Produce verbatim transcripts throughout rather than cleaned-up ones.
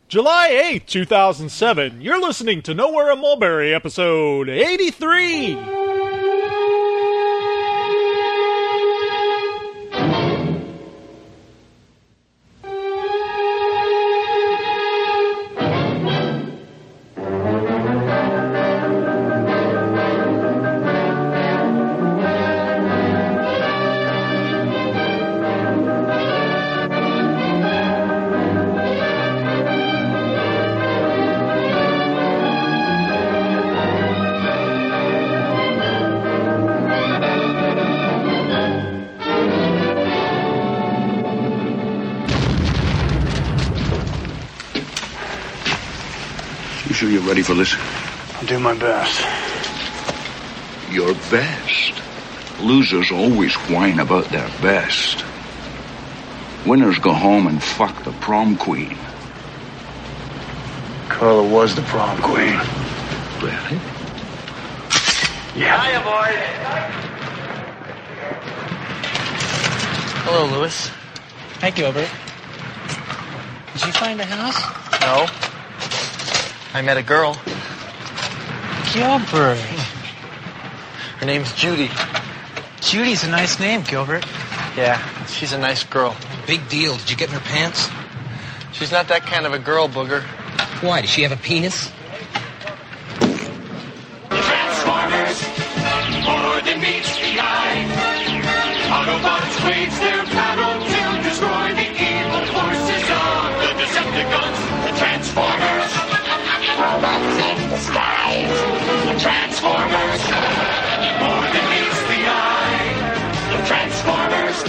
July eighth, two thousand seven. You're listening to Nowhere in Mulberry, episode eighty-three. Sure you're ready for this? I'll do my best. Your best? Losers always whine about their best. Winners go home and fuck the prom queen. Carla was the prom queen. Really? Yeah. Hiya, boy. Hello, Lewis. Hi, Gilbert. Did you find a house? No. I met a girl. Gilbert. Her name's Judy. Judy's a nice name, Gilbert. Yeah, she's a nice girl. Big deal. Did you get in her pants? She's not that kind of a girl, Booger. Why? Does she have a penis? Transformers, more than meets the eye. Autobots wage their battle to destroy the evil forces of the Decepticons. The Transformers, robots in disguise. The Transformers, more than meets the eye. The Transformers.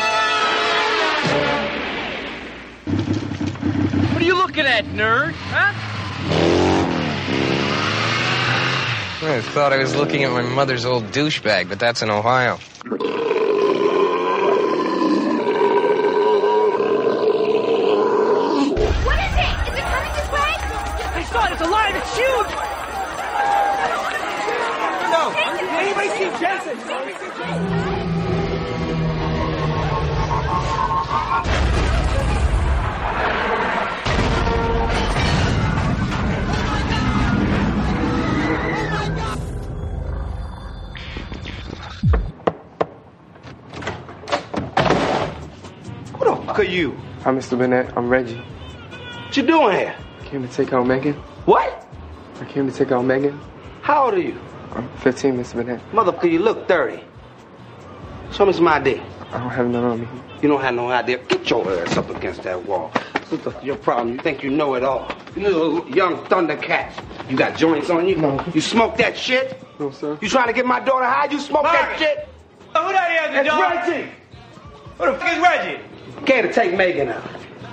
What are you looking at, nerd? Huh? I thought I was looking at my mother's old douchebag, but that's in Ohio. What is it? Is it coming this way? I saw it. It's alive. It's huge. No. Did anybody see Jensen? Who the fuck are you? Hi, Mister Burnett. I'm Reggie. What you doing here? I came to take out Megan. What? I came to take out Megan. How old are you? I'm fifteen, Mister Burnett. Motherfucker, you look thirty. Show me some I D. I don't have none on me. You don't have no idea. Get your ass up against that wall. What's the, your problem? You think you know it all. You little young Thundercats. You got joints on you? No. You smoke that shit? No, sir. You trying to get my daughter high? You smoke that shit? Oh, who that is, the It's dog? Reggie! Who the fuck is Reggie? Came to take Megan out.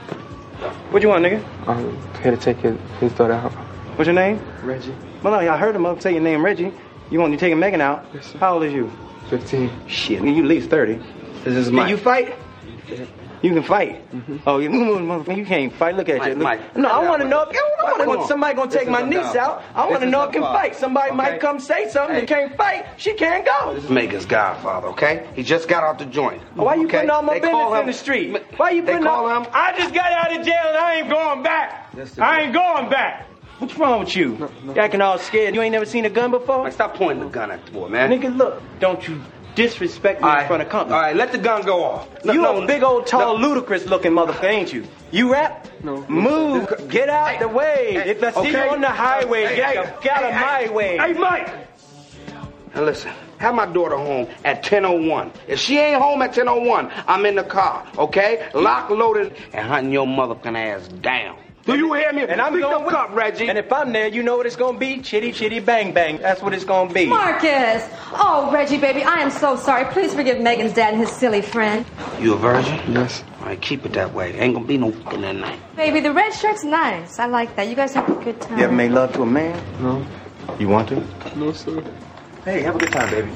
What you want, nigga? I'm here to take his, his daughter out. What's your name? Reggie. Well, no, I heard him up say your name, Reggie. You want you taking Megan out? Yes, sir. How old is you? fifteen. Shit, you at least thirty. This is Can Mike. you fight? You can fight. Mm-hmm. Oh, you, motherfucker, you can't fight. Look at Mike, you. Look. Mike. No, I want to know if I Come want on. somebody gonna take This my is a niece dog. out. I want This to is know a if can dog. fight. Somebody Okay. might come say something. They can't fight. She can't go. This is Megan's godfather, okay? He just got out the joint. Why you okay? putting all my They call business in him- the street? Why you They putting call all? him- I just got out of jail and I ain't going back. Yes, they I do. ain't going back. What's wrong with you? No, no. You acting all scared. You ain't never seen a gun before? Like, stop pointing the gun at the boy, man. Nigga, look. Don't you disrespect me All in right. front of company. All right, let the gun go off. No, You no, a big old, tall, no. ludicrous looking motherfucker, ain't you? You rap? No. Move. Get out the way. Hey, If I see okay. you on the highway, Hey, get hey, the fuck out of hey, my hey, way. Hey, Mike. Now listen, have my daughter home at ten oh one. If she ain't home at ten oh one, I'm in the car, okay? Lock, loaded, and hunting your motherfucking ass down. Do you hear me? And I'm Pick going the with cup, Reggie. And if I'm there, you know what it's gonna be? Chitty chitty bang bang. That's what it's gonna be. Marcus! Oh, Reggie, baby, I am so sorry. Please forgive Megan's dad and his silly friend. You a virgin? Yes. All right, keep it that way. Ain't gonna be no fucking that night. Baby, the red shirt's nice. I like that. You guys have a good time. You ever made love to a man? No. You want to? No, sir. Hey, have a good time, baby.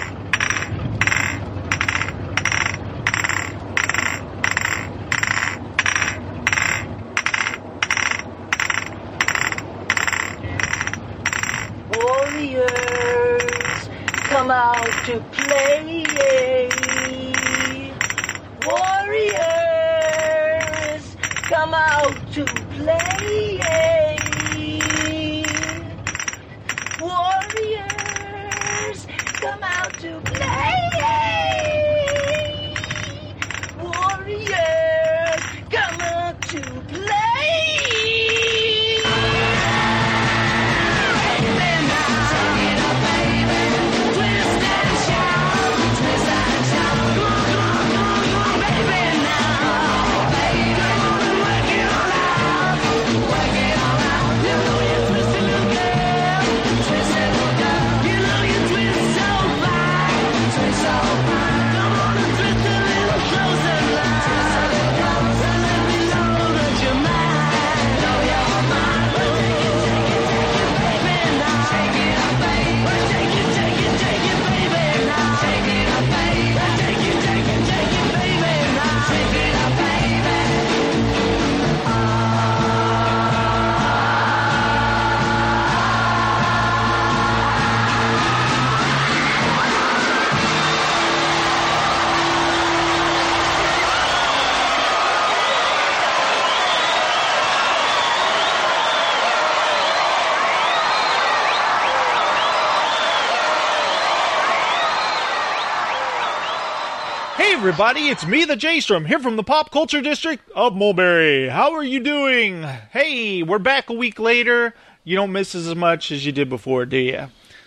Warriors, come out to play. Warriors, come out to play. play. Warriors, come out to play. Warriors, come out to play. Hey everybody, it's me, the J-Strom, here from the Pop Culture District of Mulberry. How are you doing? Hey, we're back a week later. You don't miss us as much as you did before, do you?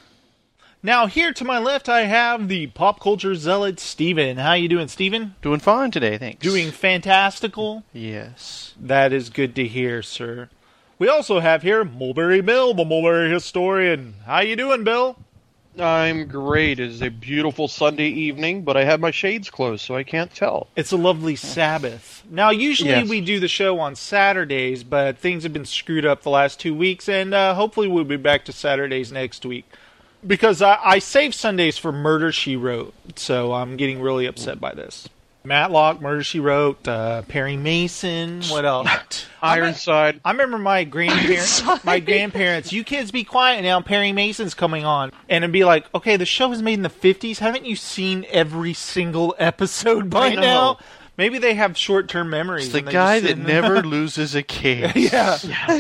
Now, here to my left, I have the Pop Culture Zealot, Steven. How you doing, Steven? Doing fine today, thanks. Doing fantastical? Yes. That is good to hear, sir. We also have here Mulberry Bill, the Mulberry Historian. How you doing, Bill? I'm great. It is a beautiful Sunday evening, but I have my shades closed, so I can't tell. It's a lovely Sabbath. Now, usually Yes. we do the show on Saturdays, but things have been screwed up the last two weeks, and uh, hopefully we'll be back to Saturdays next week. Because I, I saved Sundays for Murder, She Wrote, so I'm getting really upset by this. Matlock, Murder, She Wrote, uh, Perry Mason, what else? Ironside. I remember my grandparents, my grandparents, you kids be quiet now, Perry Mason's coming on. And it'd be like, okay, the show was made in the fifties. Haven't you seen every single episode by I know. now? Maybe they have short-term memories. It's the and they guy just that sit in- never loses a case. yeah.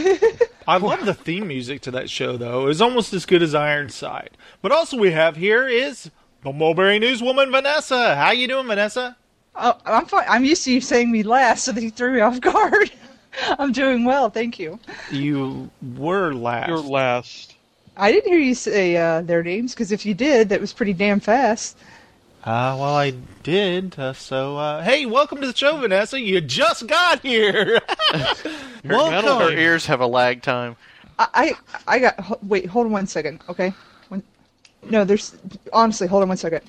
I love the theme music to that show, though. It was almost as good as Ironside. But also we have here is the Mulberry Newswoman, Vanessa. How you doing, Vanessa? Oh, I'm fine. I'm used to you saying me last, so that you threw me off guard. I'm doing well, thank you. You were last. You're last. I didn't hear you say uh, their names, because if you did, that was pretty damn fast. Uh, well, I did, uh, so, uh, hey, welcome to the show, Vanessa. You just got here. Her, welcome. her ears have a lag time. I, I, I got. ho- Wait, hold on one second, okay? One, no, there's honestly, hold on one second.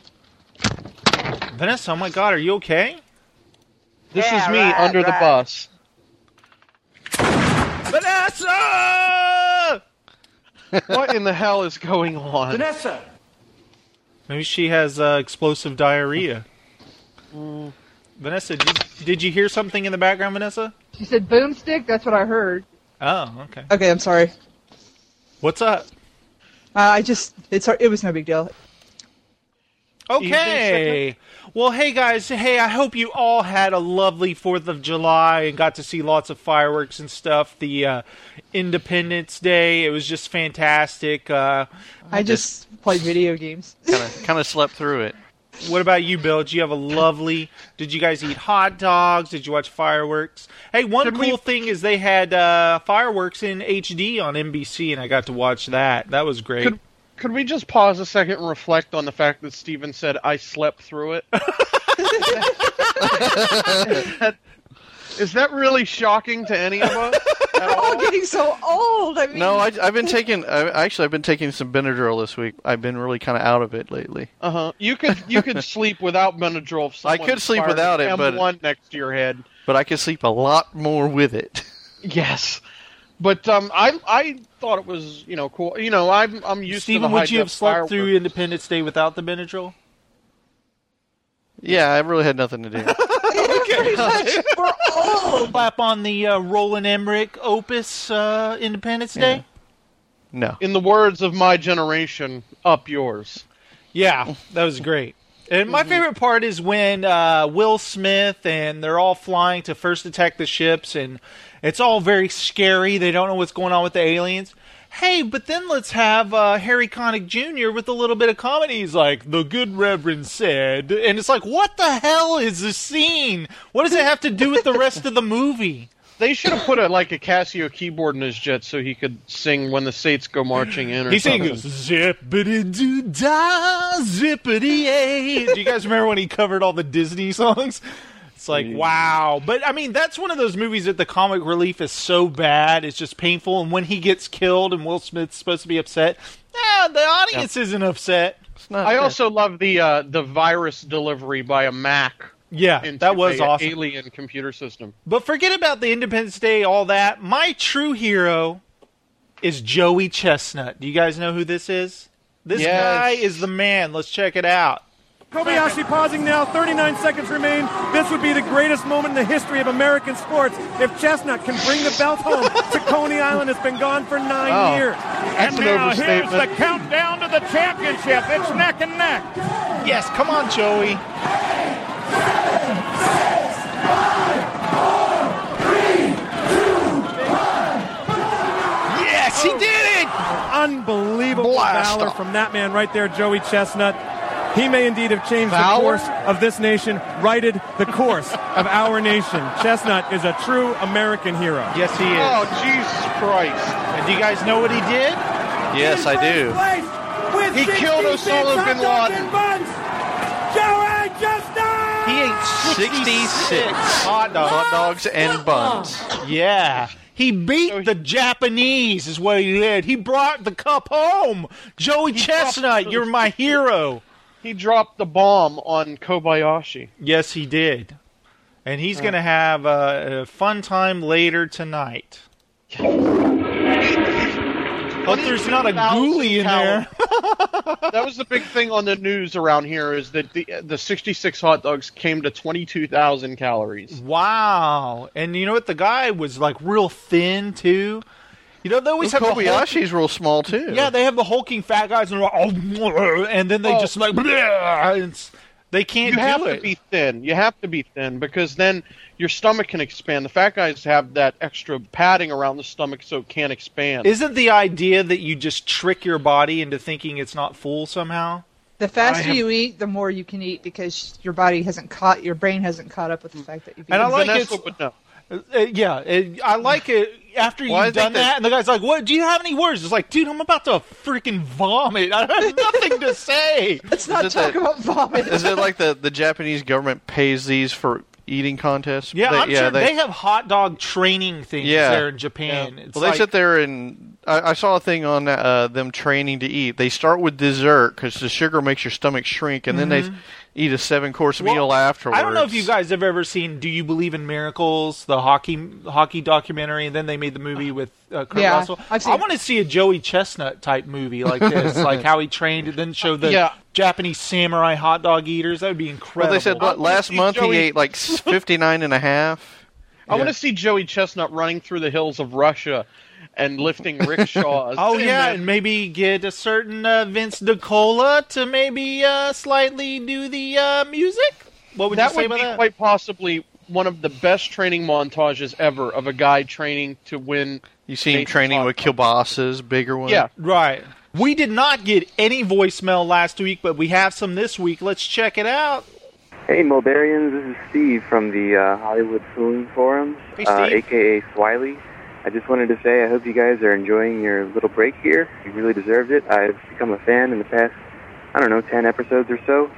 Vanessa, oh my God, are you okay? This Yeah, is me right, under the right. bus. Vanessa! What in the hell is going on? Vanessa! Maybe she has uh, explosive diarrhea. Mm. Vanessa, did, did you hear something in the background, Vanessa? She said boomstick. That's what I heard. Oh, okay. Okay, I'm sorry. What's up? Uh, I just it's it was no big deal. Okay. Well, hey guys, hey, I hope you all had a lovely fourth of July and got to see lots of fireworks and stuff. The uh, Independence Day, it was just fantastic. Uh, I just played video games. Kind of, kind of slept through it. What about you, Bill? Did you have a lovely... Did you guys eat hot dogs? Did you watch fireworks? Hey, one Could cool we- thing is they had uh, fireworks in H D on N B C, and I got to watch that. That was great. Could, could we just pause a second and reflect on the fact that Steven said, I slept through it? is, that, is that really shocking to any of us? At all? I'm getting so old. I mean, No, I, I've been taking. I, actually, I've been taking some Benadryl this week. I've been really kind of out of it lately. Uh huh. You could you could sleep without Benadryl. If I someone could sleep fired without it, M but- one next to your head. But I could sleep a lot more with it. Yes, but um, I I thought it was you know cool. You know, I'm I'm used Steven, to the would you have high-def slept fireworks. through Independence Day without the Benadryl? Yeah, I really had nothing to do. Okay. we're old. Clap on the uh, Roland Emmerich Opus uh, Independence Day? No. In the words of my generation, up yours. Yeah, that was great. And my mm-hmm. favorite part is when uh, Will Smith and they're all flying to first attack the ships, and it's all very scary. They don't know what's going on with the aliens. Hey, but then let's have uh, Harry Connick Junior with a little bit of comedy. He's like, the good Reverend said. And it's like, what the hell is this scene? What does it have to do with the rest of the movie? They should have put a, like a Casio keyboard in his jet so he could sing When the Saints Go Marching In or he something. sings, zippity-doo-dah, zippity-ay. Do you guys remember when he covered all the Disney songs? It's like, wow. But, I mean, that's one of those movies that the comic relief is so bad, it's just painful. And when he gets killed and Will Smith's supposed to be upset, eh, the audience yeah. isn't upset. It's not I good. also love the uh, the virus delivery by a Mac. Yeah, that was a, awesome. Alien computer system. But forget about the Independence Day, all that. My true hero is Joey Chestnut. Do you guys know who this is? This yes. guy is the man. Let's check it out. Kobayashi pausing now, thirty-nine seconds remain. This would be the greatest moment in the history of American sports if Chestnut can bring the belt home to Coney Island. It's been gone for nine oh, years. And now here's the countdown to the championship. It's neck and neck. Yes, come on, Joey. Yes, he did it! Unbelievable Blast valor off. from that man right there, Joey Chestnut. He may indeed have changed Valor? the course of this nation, righted the course of our nation. Chestnut is a true American hero. Yes, he is. Oh, Jesus Christ. And do you guys know what he did? Yes, I do. He killed Osama bin Laden. Joey Chestnut! He ate sixty-six hot dogs. Hot dogs and buns. Yeah. He beat the Japanese is what he did. He brought the cup home. Joey he Chestnut, dropped, you're my hero. He dropped the bomb on Kobayashi. Yes, he did. And he's uh. going to have a, a fun time later tonight. Hope there's not a ghoulie in there. That was the big thing on the news around here is that the the sixty-six hot dogs came to twenty-two thousand calories. Wow. And you know what? The guy was like real thin too. You know, they always well, have Kobayashi's the hulking, real small too. Yeah, they have the hulking fat guys and, and then they oh. just like it's, they can't you do have it. to be thin. You have to be thin because then your stomach can expand. The fat guys have that extra padding around the stomach so it can't expand. Isn't the idea that you just trick your body into thinking it's not full somehow? The faster have... you eat, the more you can eat because your body hasn't caught, your brain hasn't caught up with the fact that you've eaten. And I like Vanessa it. would know. Uh, yeah, it, I like it after you've well, done that, that, and the guy's like, "What? Do you have any words?" It's like, dude, I'm about to freaking vomit. I have nothing to say. Let's not talk that, about vomit. Is it like the, the Japanese government pays these for eating contests? Yeah, they, I'm yeah, sure they, they have hot dog training things yeah, there in Japan. Yeah. It's well, like, they sit there and I, I saw a thing on uh, them training to eat. They start with dessert because the sugar makes your stomach shrink, and mm-hmm. then they eat a seven-course well, meal afterwards. I don't know if you guys have ever seen "Do You Believe in Miracles," the hockey hockey documentary, and then they made the movie with uh, Kurt yeah, Russell. I've seen I want to see a Joey Chestnut type movie like this, like how he trained, and then show the yeah. Japanese samurai hot dog eaters. That would be incredible. Well, they said what, last month Joey... he ate like fifty-nine and a half. I yeah. want to see Joey Chestnut running through the hills of Russia and lifting rickshaws. Oh, yeah, and maybe get a certain uh, Vince DiCola to maybe uh, slightly do the uh, music? What would that you say would about be that? quite possibly one of the best training montages ever of a guy training to win. You see him training with kielbasa's, bigger ones? Yeah. Right. We did not get any voicemail last week, but we have some this week. Let's check it out. Hey, Mulbarians, this is Steve from the uh, Hollywood Fooling Forums, hey, uh, a k a. Swiley. I just wanted to say I hope you guys are enjoying your little break here. You really deserved it. I've become a fan in the past, I don't know, ten episodes or so.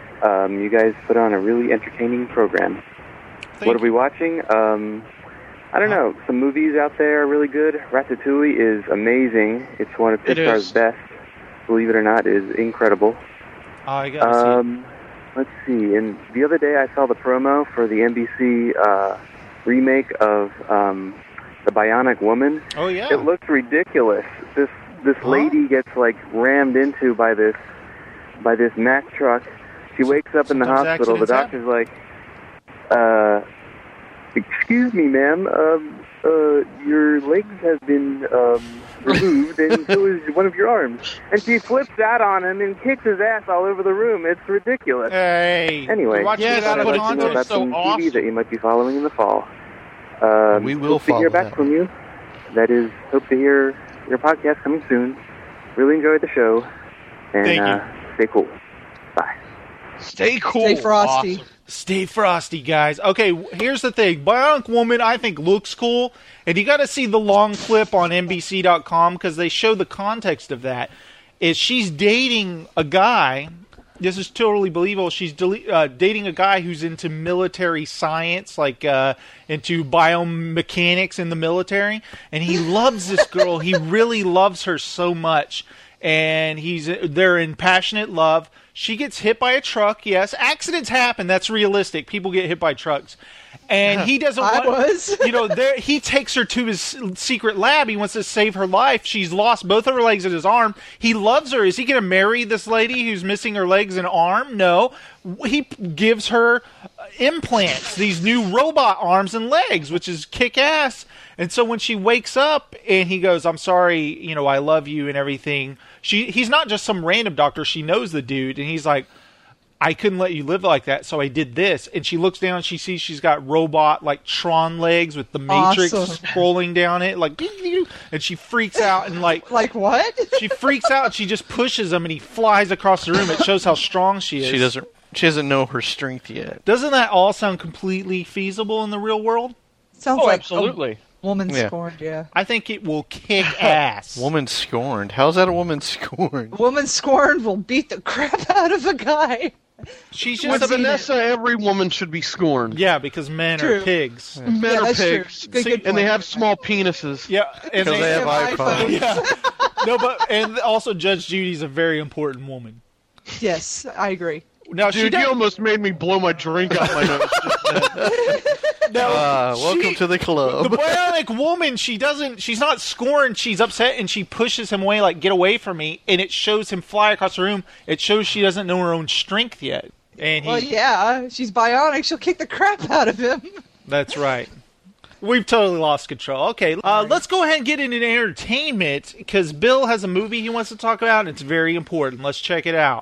Um, you guys put on a really entertaining program. Thank what are we watching? Um, I don't know. Some movies out there are really good. Ratatouille is amazing. It's one of Pixar's best. Believe it or not, it is incredible. Oh, I gotta um, see. Let's see. And the other day I saw the promo for the N B C uh, remake of um, The Bionic Woman. Oh, yeah. It looks ridiculous. This this huh? lady gets like rammed into by this by this Mack truck. She wakes up in the hospital. The doctor's happen. like, uh, excuse me, ma'am, um, uh, your legs have been um, removed, and so is one of your arms. And she flips out on him and kicks his ass all over the room. It's ridiculous. Hey. Anyway, Watch yes, it out I'd of like to know context. about so some T V awesome. that you might be following in the fall. Um, We will hope to hear follow back that. from you. That is, hope to hear your podcast coming soon. Really enjoyed the show. And Thank you. uh, stay cool. Bye. Stay cool. Stay frosty. Awesome. Stay frosty, guys. Okay, here's the thing. Bionic Woman, I think, looks cool. And you got to see the long clip on N B C dot com because they show the context of that. Is she's dating a guy. This is totally believable. She's dele- uh, dating a guy who's into military science, like uh, into biomechanics in the military. And he loves this girl. He really loves her so much. And he's they're in passionate love. She gets hit by a truck. Yes, accidents happen. That's realistic. People get hit by trucks, and he doesn't. I want, was. you know, there he takes her to his secret lab. He wants to save her life. She's lost both of her legs and his arm. He loves her. Is he going to marry this lady who's missing her legs and arm? No. He gives her implants, these new robot arms and legs, which is kick ass. And so when she wakes up and he goes, I'm sorry, you know, I love you and everything. She, he's not just some random doctor. She knows the dude. And he's like, I couldn't let you live like that. So I did this. And she looks down and she sees she's got robot, like Tron legs with the Matrix Awesome. scrolling down it. Like, and she freaks out and like, Like what? she freaks out and she just pushes him and he flies across the room. It shows how strong she is. She doesn't. She doesn't know her strength yet. Doesn't that all sound completely feasible in the real world? Sounds Oh, like absolutely. a woman Yeah. scorned, yeah. I think it will kick ass. Woman scorned. How's that a woman scorned? Woman scorned will beat the crap out of a guy. She's With just Vanessa, every woman should be scorned. yeah, because men True. are pigs. Yeah, Men Yeah, are that's true. pigs. Good- good and they point. have small penises. and Because they have iPhones. Yeah. No, but and also Judge Judy's a very important woman. Yes, I agree. Now she Dude, you does, almost made me blow my drink out my nose. just then. now, Uh, welcome she- to the club. the bionic woman. She doesn't. She's not scorned. She's upset, and she pushes him away, like "Get away from me!" And it shows him fly across the room. It shows she doesn't know her own strength yet. And he, Well, yeah, she's bionic. She'll kick the crap out of him. That's right. We've totally lost control. Okay, uh, let's go ahead and get into entertainment because Bill has a movie he wants to talk about, and it's very important. Let's check it out.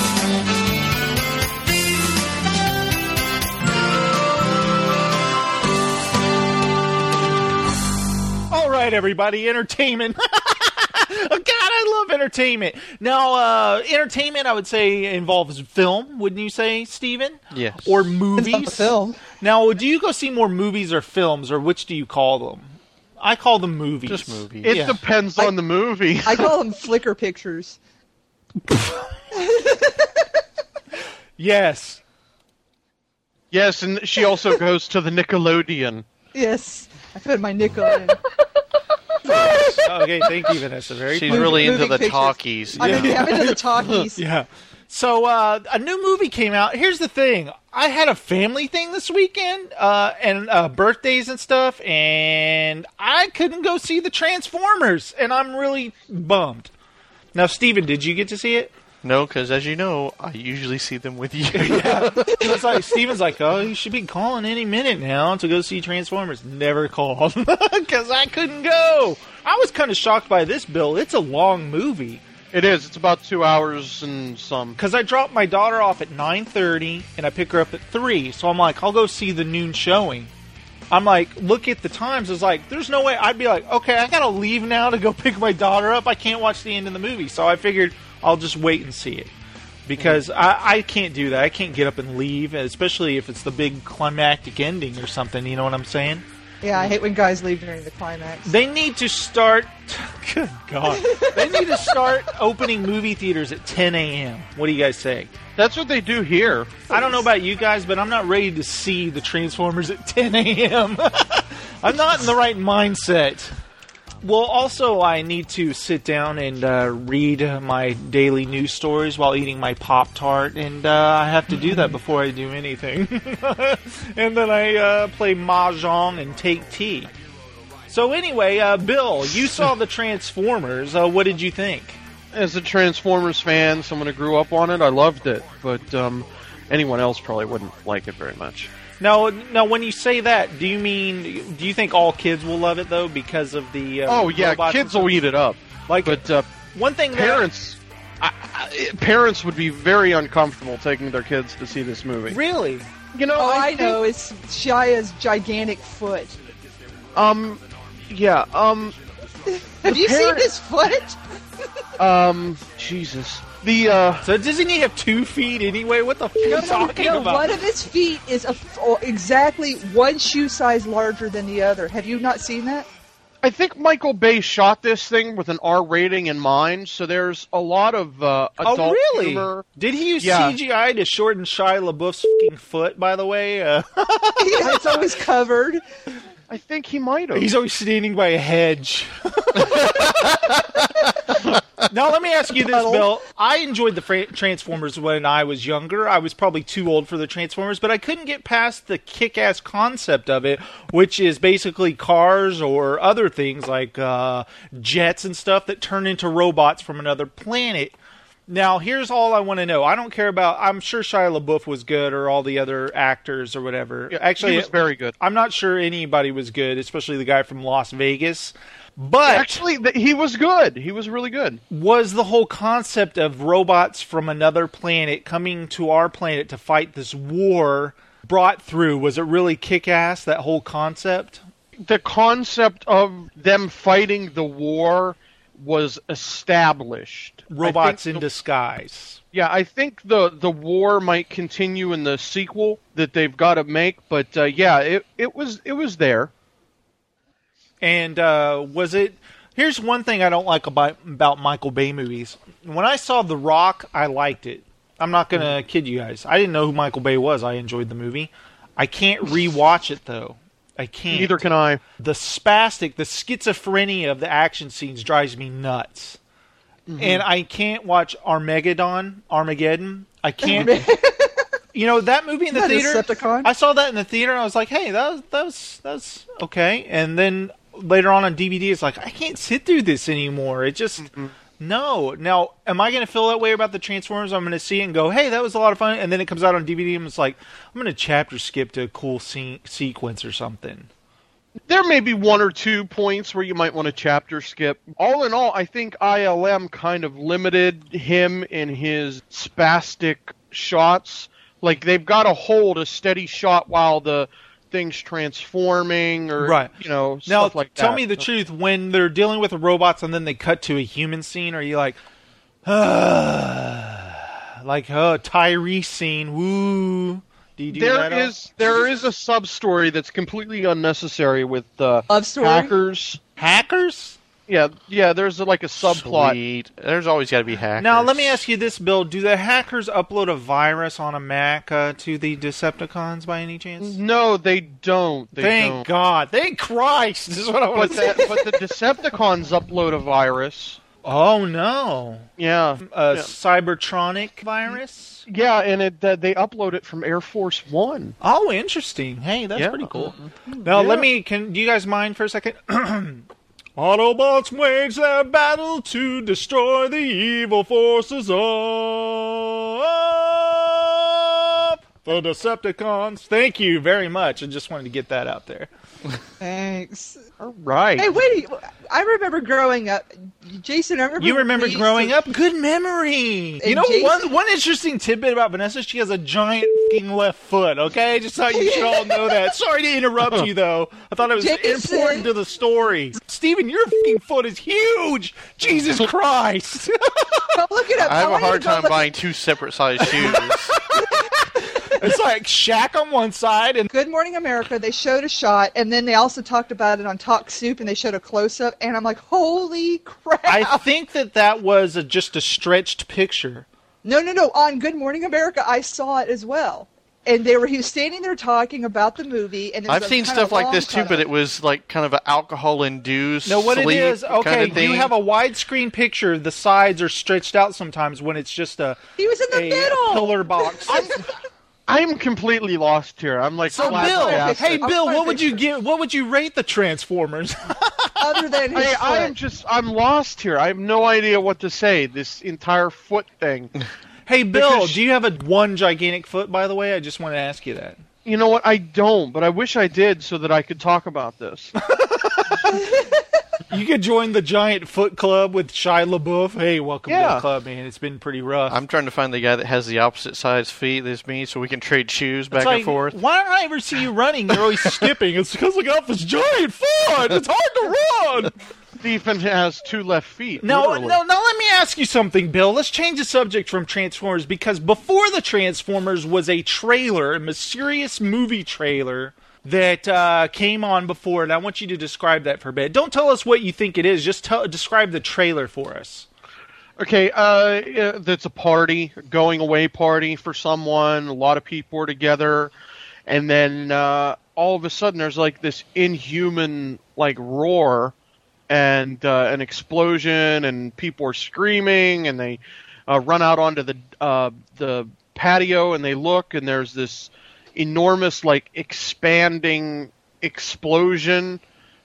All right, everybody, entertainment. Oh, God, I love entertainment. Now, uh, entertainment, I would say, involves film, wouldn't you say, Steven? Yes. Or It's not movies. a film. Now, do you go see more movies or films, or which do you call them? I call them movies. Just movies. It Yeah. depends on the movie. I call them Flickr pictures. Yes. Yes, and she also goes to the Nickelodeon. Yes, I put my nickel in. Okay, thank you, Vanessa. Very She's clear. really into moving the pictures. talkies. I'm, in, I'm into the talkies. Yeah. So, uh, a new movie came out. Here's the thing. I had a family thing this weekend, uh, and uh, birthdays and stuff, and I couldn't go see the Transformers, and I'm really bummed. Now, Steven, did you get to see it? No, because as you know, I usually see them with you. Yeah. It's like Steven's like, oh, you should be calling any minute now to go see Transformers. Never called because I couldn't go. I was kind of shocked by this, Bill. It's a long movie. It is. It's about two hours and some. Because I dropped my daughter off at nine thirty, and I pick her up at three. So I'm like, I'll go see the noon showing. I'm like, look at the times. It's like, there's no way. I'd be like, okay, I got to leave now to go pick my daughter up. I can't watch the end of the movie. So I figured I'll just wait and see it. Because I, I can't do that. I can't get up and leave, especially if it's the big climactic ending or something. You know what I'm saying? Yeah, I hate when guys leave during the climax. They need to start. Good God. They need to start opening movie theaters at ten a.m. What do you guys say? That's what they do here. I don't know about you guys, but I'm not ready to see the Transformers at ten a.m. I'm not in the right mindset. Well, also, I need to sit down and uh, read my daily news stories while eating my Pop-Tart, and uh, I have to do that before I do anything. And then I uh, play Mahjong and take tea. So anyway, uh, Bill, you saw the Transformers. Uh, what did you think? As a Transformers fan, someone who grew up on it, I loved it. But um, anyone else probably wouldn't like it very much. Now, now, when you say that, do you mean? Do you think all kids will love it though because of the? Uh, oh yeah, robots kids will eat it up. Like, but uh, one thing, parents, I, I, parents would be very uncomfortable taking their kids to see this movie. Really? You know, oh, I, I, think, know. It's Shia's gigantic foot. Um, yeah. Um, have you parent, seen his foot? um, Jesus. The uh, so doesn't he have two feet anyway? What the f- are you no, talking no, about? One of his feet is a, oh, exactly one shoe size larger than the other. Have you not seen that? I think Michael Bay shot this thing with an R rating in mind, so there's a lot of uh, adult oh, really? humor. Did he use yeah. C G I to shorten Shia LaBeouf's fucking foot, by the way? Uh, yeah, it's always covered. I think he might have. He's always standing by a hedge. Now, let me ask you this, Bill. I enjoyed the fra- Transformers when I was younger. I was probably too old for the Transformers, but I couldn't get past the kick-ass concept of it, which is basically cars or other things like uh, jets and stuff that turn into robots from another planet. Now, here's all I want to know. I don't care about... I'm sure Shia LaBeouf was good or all the other actors or whatever. Yeah, Actually, he was very good. I'm not sure anybody was good, especially the guy from Las Vegas. But actually, he was good. He was really good. Was the whole concept of robots from another planet coming to our planet to fight this war brought through? Was it really kick-ass, that whole concept? The concept of them fighting the war was established. Robots in the, disguise. Yeah, I think the, the war might continue in the sequel that they've got to make, but uh, yeah, it it was it was there. And uh, was it... Here's one thing I don't like about, about Michael Bay movies. When I saw The Rock, I liked it. I'm not going to mm-hmm. kid you guys. I didn't know who Michael Bay was. I enjoyed the movie. I can't rewatch it, though. I can't. Neither can I. The spastic, the schizophrenia of the action scenes drives me nuts. Mm-hmm. And I can't watch Armageddon. Armageddon. I can't... You know, that movie in the theater... Decepticon? I saw that in the theater, and I was like, hey, that was, that was, that was okay. And then... Later on on D V D, it's like, I can't sit through this anymore. It just, mm-hmm. no. Now, am I going to feel that way about the Transformers? I'm going to see it and go, hey, that was a lot of fun. And then it comes out on D V D and it's like, I'm going to chapter skip to a cool scene, sequence or something. There may be one or two points where you might want to chapter skip. All in all, I think I L M kind of limited him in his spastic shots. Like, they've got to hold a steady shot while the... things transforming or right. you know now, stuff like that. Tell me the truth, when they're dealing with the robots and then they cut to a human scene, are you like ah, like oh Tyrese scene, woo? Do you do there that is all? There is a sub story that's completely unnecessary with uh, Love story? hackers. Hackers? Yeah, yeah. There's like a subplot. Sweet. There's always got to be hackers. Now, let me ask you this, Bill: do the hackers upload a virus on a Mac uh, to the Decepticons by any chance? No, they don't. They Thank don't. God! Thank Christ! This is what I want but to say. The, but the Decepticons upload a virus. Oh no! Yeah, a yeah. Cybertronic virus. Yeah, and it uh, they upload it from Air Force One. Oh, interesting. Hey, that's yeah. pretty cool. Now, yeah. let me. Can do you guys mind for a second? Autobots wage their battle to destroy the evil forces of the Decepticons. Thank you very much. I just wanted to get that out there. Thanks. All right. Hey, wait. I remember growing up. Jason, I remember... You remember growing to... up? Good memory. And you know, Jason... one one interesting tidbit about Vanessa, she has a giant fucking left foot, okay? Just thought you should all know that. Sorry to interrupt you, though. I thought it was Jason... important to the story. Steven, your fucking foot is huge! Jesus Christ! Go look it up. I have I a hard time look... buying two separate size shoes. It's like Shaq on one side and Good Morning America, they showed a shot, and then they also talked about it on Talk Soup, and they showed a close-up, and I'm like, holy crap! I think that that was a, just a stretched picture. No, no, no. On Good Morning America, I saw it as well. And they were he was standing there talking about the movie. And I've seen stuff like this too, but it was like kind of an alcohol-induced. No, what it is, okay, kind of thing. you have a widescreen picture. The sides are stretched out sometimes when it's just a he was in the a middle pillar box. I'm completely lost here. I'm like, so Bill, hey Bill, what would you give? What would you rate the Transformers? Other than his I, foot. I'm just, I'm lost here. I have no idea what to say. This entire foot thing. Hey Bill, Because- do you have a one gigantic foot? By the way, I just want to ask you that. You know what? I don't, but I wish I did so that I could talk about this. You could join the Giant Foot Club with Shia LaBeouf. Hey, welcome Yeah. to the club, man. It's been pretty rough. I'm trying to find the guy that has the opposite size feet as me, so we can trade shoes back It's like, and forth. why don't I ever see you running? You're always skipping. It's because I got this giant foot. It's hard to run. Stephen has two left feet. No, literally. no, now let me ask you something, Bill. Let's change the subject from Transformers, because before the Transformers was a trailer, a mysterious movie trailer that uh, came on before, and I want you to describe that for a bit. Don't tell us what you think it is. Just tell, describe the trailer for us. Okay, uh, yeah, that's a party, going away party for someone. A lot of people are together, and then uh, all of a sudden there's like this inhuman like roar, and uh, an explosion, and people are screaming, and they uh, run out onto the uh, the patio, and they look, and there's this enormous, like, expanding explosion,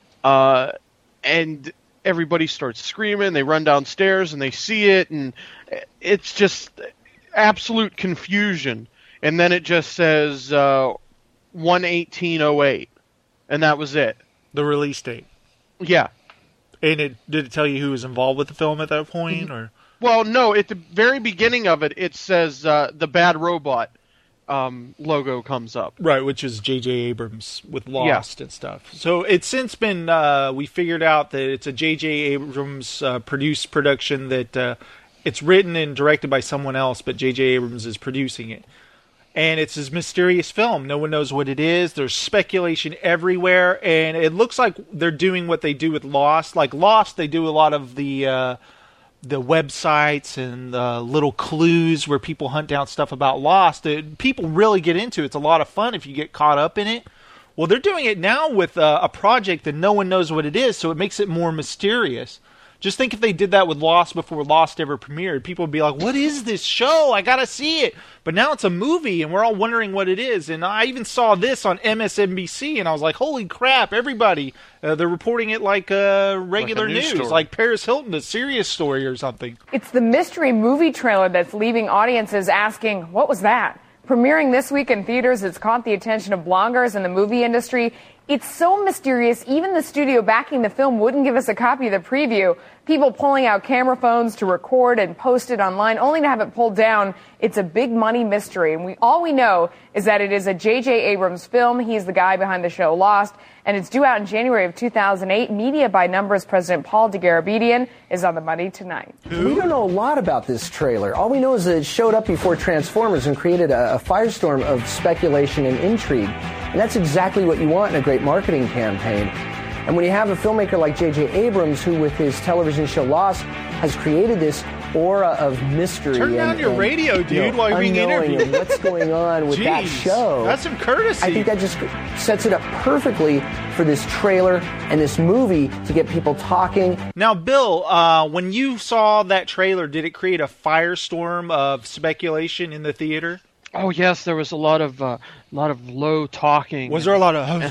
uh, and everybody starts screaming. They run downstairs, and they see it, and it's just absolute confusion. And then it just says uh, one eighteen oh eight, and that was it. The release date. Yeah. And it did it tell you who was involved with the film at that point, or? Well, no. At the very beginning of it, it says uh, the Bad Robot um, logo comes up. Right, which is J J Abrams with Lost Yeah. and stuff. So it's since been, uh, we figured out that it's a J J Abrams uh, produced production, that uh, it's written and directed by someone else, but J J Abrams is producing it. And it's this mysterious film. No one knows what it is. There's speculation everywhere, and it looks like they're doing what they do with Lost. Like Lost, they do a lot of the uh, the websites and the little clues where people hunt down stuff about Lost. It, people really get into it. It's a lot of fun if you get caught up in it. Well, they're doing it now with uh, a project that no one knows what it is, so it makes it more mysterious. Just think if they did that with Lost before Lost ever premiered. People would be like, what is this show? I gotta see it. But now it's a movie, and we're all wondering what it is. And I even saw this on M S N B C, and I was like, holy crap, everybody. Uh, they're reporting it like uh, regular Like a news news, story. like Paris Hilton, a serious story or something. It's the mystery movie trailer that's leaving audiences asking, what was that? Premiering this week in theaters, it's caught the attention of bloggers and the movie industry. It's so mysterious, even the studio backing the film wouldn't give us a copy of the preview. People pulling out camera phones to record and post it online, only to have it pulled down. It's a big money mystery, and we all we know is that it is a J J Abrams film. He's the guy behind the show Lost, and it's due out in January of two thousand eight. Media by Numbers President Paul DeGarabedian is on the money tonight. We don't know a lot about this trailer. All we know is that it showed up before Transformers and created a, a firestorm of speculation and intrigue. And that's exactly what you want in a great marketing campaign. And when you have a filmmaker like J J Abrams, who with his television show Lost has created this aura of mystery. Turn and, down your and, radio, dude, you know, while you're being unknowing interviewed. and what's going on with that Jeez, show. that's some courtesy. I think that just sets it up perfectly for this trailer and this movie to get people talking. Now, Bill, uh, when you saw that trailer, did it create a firestorm of speculation in the theater? Oh yes, there was a lot of uh, lot of low talking. Was there a lot of... A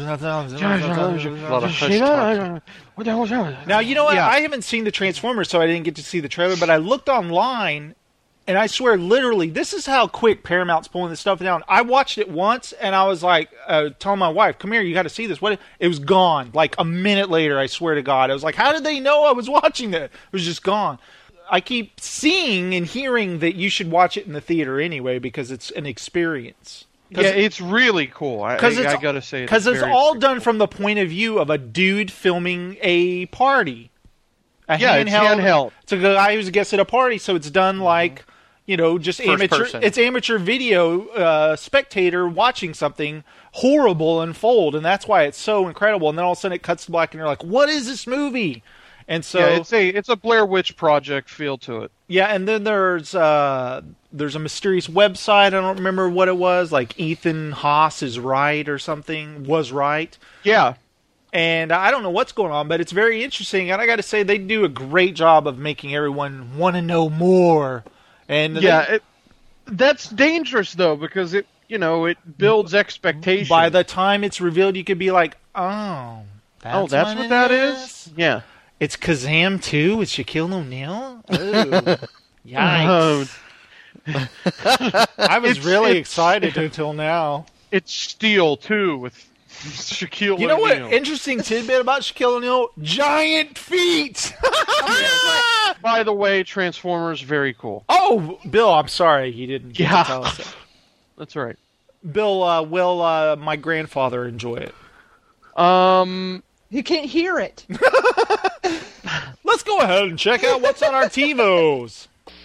lot of hush talking. What the hell was that? Now, you know what? Yeah. I haven't seen the Transformers, so I didn't get to see the trailer, but I looked online, and I swear, literally, this is how quick Paramount's pulling this stuff down. I watched it once, and I was like, uh, telling my wife, come here, you got to see this. What? It was gone. Like, a minute later, I swear to God. I was like, how did they know I was watching that? It was just gone. I keep seeing and hearing that you should watch it in the theater anyway, because it's an experience. Yeah, it's really cool. I, I, Cause I gotta say, because it's, very all done from the point of view of a dude filming a party. A Yeah, it's handheld. It's a guy who's a guest at a party, so it's done like, you know, just First amateur. person. It's amateur video, uh, spectator watching something horrible unfold, and that's why it's so incredible. And then all of a sudden it cuts to black, and you're like, "What is this movie?" And so yeah, it's a it's a Blair Witch Project feel to it. yeah, and then there's uh, there's a mysterious website. I don't remember what it was. Like Ethan Haas is right or something. Was right. Yeah. And I don't know what's going on, but it's very interesting. And I got to say, they do a great job of making everyone want to know more. And Yeah, they- it, that's dangerous though because it you know it builds expectation. by the time it's revealed, you could be like, oh, that's oh, that's what, what it that is? is. Yeah. It's Kazam two with Shaquille O'Neal. Ooh. Yikes! I was It's- really it's- excited until now. It's steel too with Shaquille You know what? O'Neal. Interesting tidbit about Shaquille O'Neal: giant feet. By the way, Transformers very cool. Oh, Bill, I'm sorry he didn't get Yeah. to tell us that. That's right. Bill, uh, will uh, my grandfather enjoy it? Um, You can't hear it. Let's go ahead and check out what's on our TiVos.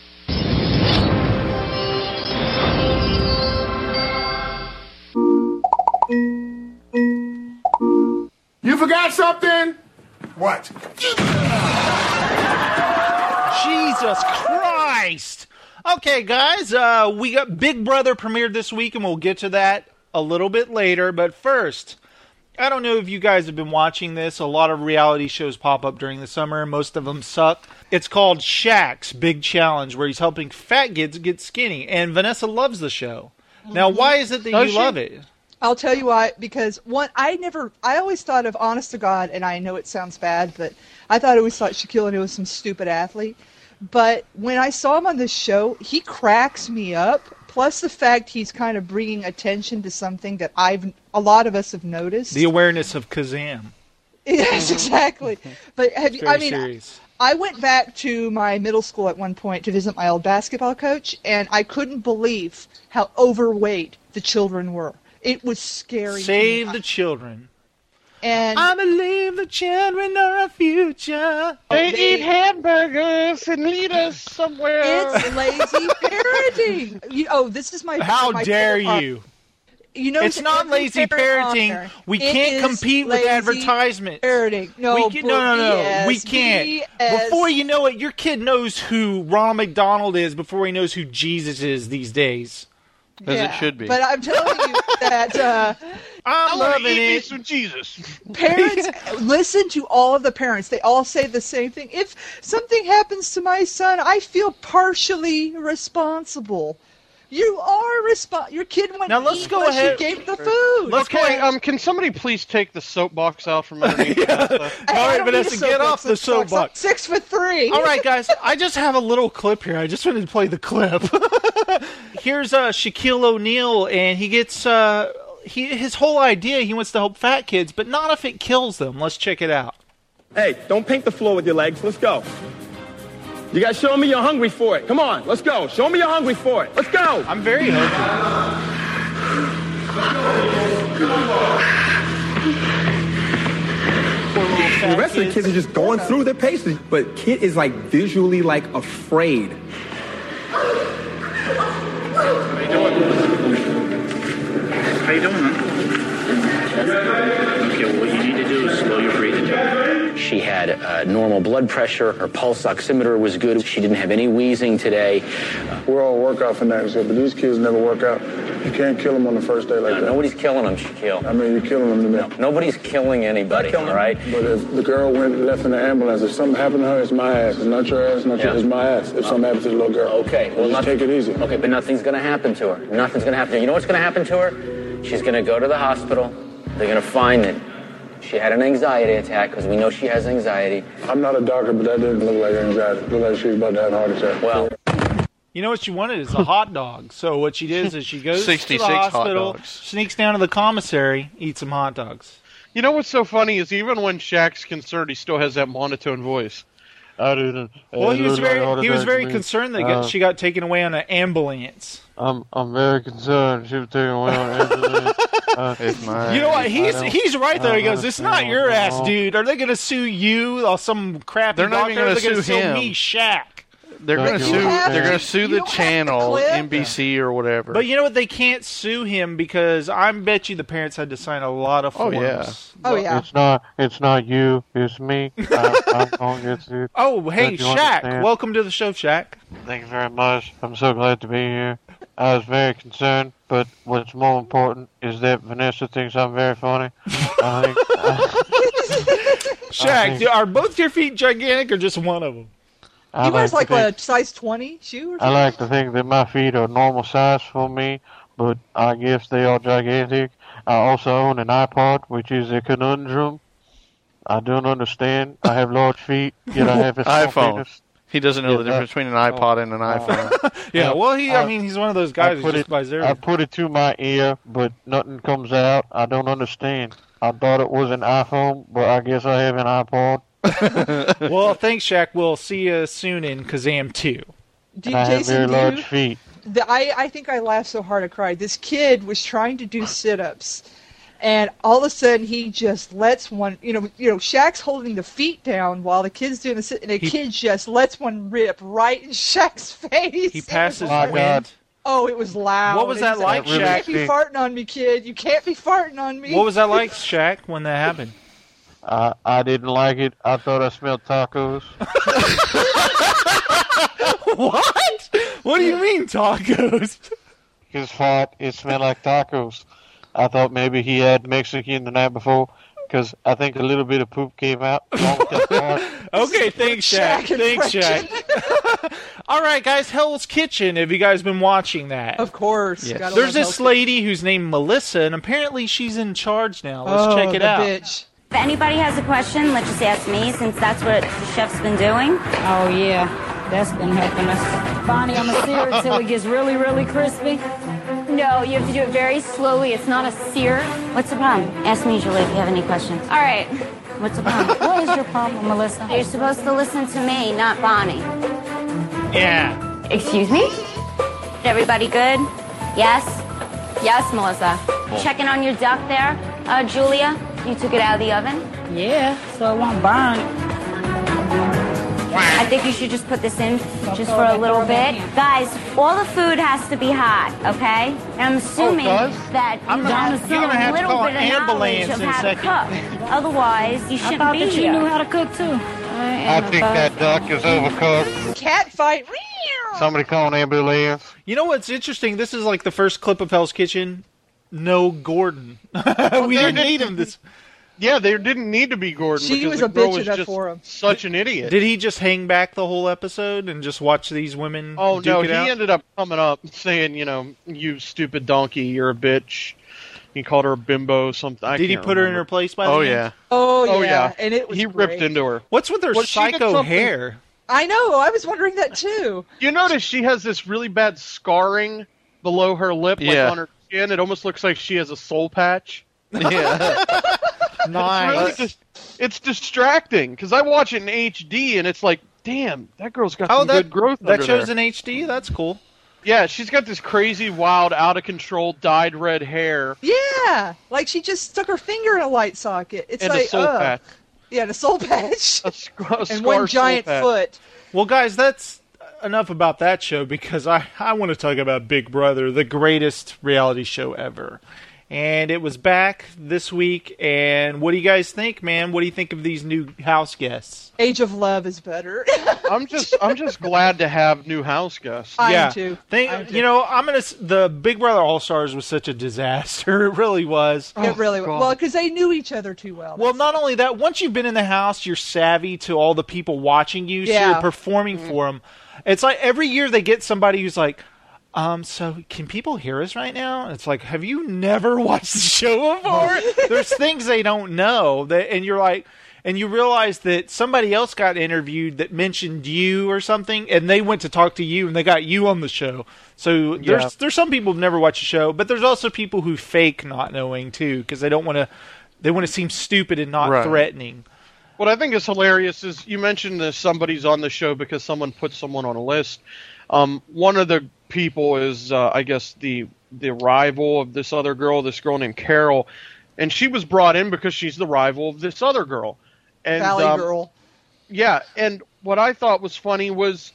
You forgot something? What? Jesus Christ! Okay, guys, uh, we got Big Brother premiered this week, and we'll get to that a little bit later. But first, I don't know if you guys have been watching this. A lot of reality shows pop up during the summer, and most of them suck. It's called Shaq's Big Challenge, where he's helping fat kids get skinny, and Vanessa loves the show. Now, why is it that Does you she? love it? I'll tell you why, because one, I never, I always thought of, honest to God, and I know it sounds bad, but I thought I always thought Shaquille O'Neal was some stupid athlete. But when I saw him on this show, he cracks me up. Plus the fact he's kind of bringing attention to something that I've, a lot of us have noticed. The awareness of Kazam. Yes, exactly. But have you, Very I mean, serious. I went back to my middle school at one point to visit my old basketball coach, and I couldn't believe how overweight the children were. It was scary. Save the children. And I believe the children are our future. They eat hamburgers and lead us somewhere. It's lazy parenting. You, oh, this is my. How my dare favorite part. you? You know, It's not every lazy parent parenting. on there, We it can't is compete with lazy advertisement. Parenting. No, we can, no, no, no. B S, we can't. B S. Before you know it, your kid knows who Ronald McDonald is before he knows who Jesus is these days. As Yeah, it should be. But I'm telling you that uh, I'm I loving eat me it. some Jesus. parents listen to all of the parents. They all say the same thing. If something happens to my son, I feel partially responsible. You are responsible. Your kid went Now let's eat go unless ahead- you gave the food. Let's go Okay, ahead. um, can somebody please take the soapbox out from underneath? Vanessa? I- I All right, don't need Vanessa, a get soapbox. off the It sucks. I'm soapbox. Six foot three. All right, guys, I just have a little clip here. I just wanted to play the clip. Here's uh, Shaquille O'Neal, and he gets uh, he his whole idea. He wants to help fat kids, but not if it kills them. Let's check it out. Hey, don't paint the floor with your legs. Let's go. You guys show me you're hungry for it. Come on, let's go. Show me you're hungry for it. Let's go. I'm very hungry. The rest of the kids are just going through their paces, but Kit is like visually like afraid. How you doing? How you doing, huh? Okay, well, what you need to do is slow your breathing down. She had uh, normal blood pressure. Her pulse oximeter was good. She didn't have any wheezing today. We're all workout fanatics here, but these kids never work out. You can't kill them on the first day like No, that. nobody's killing them, Shaquille. I mean, you're killing them to me. No, nobody's killing anybody, all right? But if the girl went left in the ambulance, if something happened to her, it's my ass. It's not your ass, not Yeah. your, it's my ass. If something happens to the little girl. Okay, well, just not- take it easy. Okay, but nothing's going to happen to her. Nothing's going to happen to her. You know what's going to happen to her? She's going to go to the hospital. They're going to find that she had an anxiety attack, because we know she has anxiety. I'm not a doctor, but that didn't look like anxiety. It looked like she was about to have a heart attack. Well, You know what she wanted is a hot dog. So what she does is she goes to the sixty-six hot hospital, dogs. sneaks down to the commissary, eats some hot dogs. You know what's so funny is even when Shaq's concerned, he still has that monotone voice. I didn't. Well, he was very he was very me. concerned that Uh, got, she got taken away on an ambulance. I'm I'm very concerned. She was taken away on ambulance. Uh, It's my You know what? I He's don't- he's right though. I He don't goes, "It's understand not your what's ass, going on." dude. Are they going to sue you or some crappy They're not doctor? even gonna Or they're gonna sue sue him. me, Shaq." They're But going to you sue. have They're to- going to sue you the don't have the channel, clip. N B C or whatever. But you know what? They can't sue him because I bet you the parents had to sign a lot of Oh, forms. yeah. Oh yeah. It's not. It's not you. It's me. I, I'm going to get you. Oh, hey, Don't you Shaq. understand? Welcome to the show, Shaq. Thank you very much. I'm so glad to be here. I was very concerned, but what's more important is that Vanessa thinks I'm very funny. I think. Shaq, think- do- are both your feet gigantic or just one of them? I You wears like to think, a size twenty shoe or I something? like to think that my feet are normal size for me, but I guess they are gigantic. I also own an iPod, which is a conundrum. I don't understand. I have large feet, yet I have a small iPhone. penis. He doesn't know Yeah, the difference that- between an iPod and an iPhone. Yeah, well, he, I I- mean, he's one of those guys I who put just it, buys I everything. put it to my ear, but nothing comes out. I don't understand. I thought it was an iPhone, but I guess I have an iPod. Well, thanks, Shaq. We'll see you soon in Kazam two. Do, And I have Jason, very do large you- feet. The, I, I think I laughed so hard I cried. This kid was trying to do sit-ups, and all of a sudden he just lets one. You know, you know, Shaq's holding the feet down while the kid's doing the sit, and the He- kid just lets one rip right in Shaq's face. He It passes was My wind. God. Oh, it was loud. What was And that he's like, You can't Shaq? be farting on me, kid. You can't be farting on me. What was that like, Shaq, when that happened? I, I didn't like it. I thought I smelled tacos. What? What do you mean, tacos? His fart, it smelled like tacos. I thought maybe he had Mexican the night before, because I think a little bit of poop came out. along with that fart. Okay, thanks, Shaq. Shaq Thanks, Shaq. All right, guys, Hell's Kitchen. Have you guys been watching that? Of course. Yes. Gotta There's love this Hell's lady who's named Melissa, and apparently she's in charge now. Let's Oh, check it the out. bitch. If anybody has a question, let's just ask me, since that's what the chef's been doing. Oh, yeah. That's been helping us. Bonnie, I'm going to sear it till it gets really, really crispy. No, you have to do it very slowly. It's not a sear. What's the problem? Ask me, Julie, if you have any questions. All right. What's the problem? What is your problem, Melissa? You're supposed to listen to me, not Bonnie. Yeah. Excuse me? Everybody good? Yes? Yes, Melissa. Checking on your duck there. Uh, Julia, you took it out of the oven? Yeah, so it won't burn. I think you should just put this in just for a little bit. Guys, all the food has to be hot, okay? And I'm assuming does? that you I'm gonna have have- you're some gonna have to little call bit of an knowledge ambulance of in a how to second. cook. Otherwise, you I shouldn't thought be that here. you knew how to cook, too. I think that duck is overcooked. Cat fight. Somebody call an ambulance. You know what's interesting? This is like the first clip of Hell's Kitchen. No Gordon. We didn't need him this. Yeah, there didn't need to be Gordon. She because was the a girl bitch was enough just for him. Such an idiot. Did he just hang back the whole episode and just watch these women Oh duke no, it he out? ended up coming up saying, you know, you stupid donkey, you're a bitch. He called her a bimbo. Something. I Did he can't put her in remember. her place by the Oh, end? yeah. Oh, yeah. Oh yeah, And it was he ripped great. into her. What's with her Well, she did psycho something- hair? I know. I was wondering that, too. You notice she has this really bad scarring below her lip, like Yeah. on her chin. It almost looks like she has a soul patch. Yeah. It's, really dis- it's distracting because I watch it in H D and it's like, damn, that girl's got Oh, some that good growth. that under shows there. in H D. That's cool. Yeah, she's got this crazy, wild, out of control, dyed red hair Yeah. Like she just stuck her finger in a light socket. It's and like, a soul ugh. patch. Yeah, and a soul patch. A, sc- a and scar one soul giant patch. foot. Well, guys, that's enough about that show because I, I want to talk about Big Brother, the greatest reality show ever. And it was back this week. And what do you guys think, man? What do you think of these new house guests? Age of Love is better. I'm just, I'm just glad to have new house guests. I yeah. am too. Think, I am too. you know, I'm gonna. s- The Big Brother All Stars was such a disaster. It really was. It really God. well because they knew each other too well. Well, not only that, once you've been in the house, you're savvy to all the people watching you, so Yeah. you're performing for them. It's like every year they get somebody who's like, um, so can people hear us right now? It's like, have you never watched the show before? There's things they don't know, that, and you're like, and you realize that somebody else got interviewed that mentioned you or something, and they went to talk to you, and they got you on the show. So there's Yeah. there's some people who've never watched the show, but there's also people who fake not knowing too, because they don't want to. They want to seem stupid and not Right. threatening. What I think is hilarious is you mentioned that somebody's on the show because someone put someone on a list. Um, one of the people is, uh, I guess, the the rival of this other girl, this girl named Carol, and she was brought in because she's the rival of this other girl. And, Valley um, Girl. Yeah, and what I thought was funny was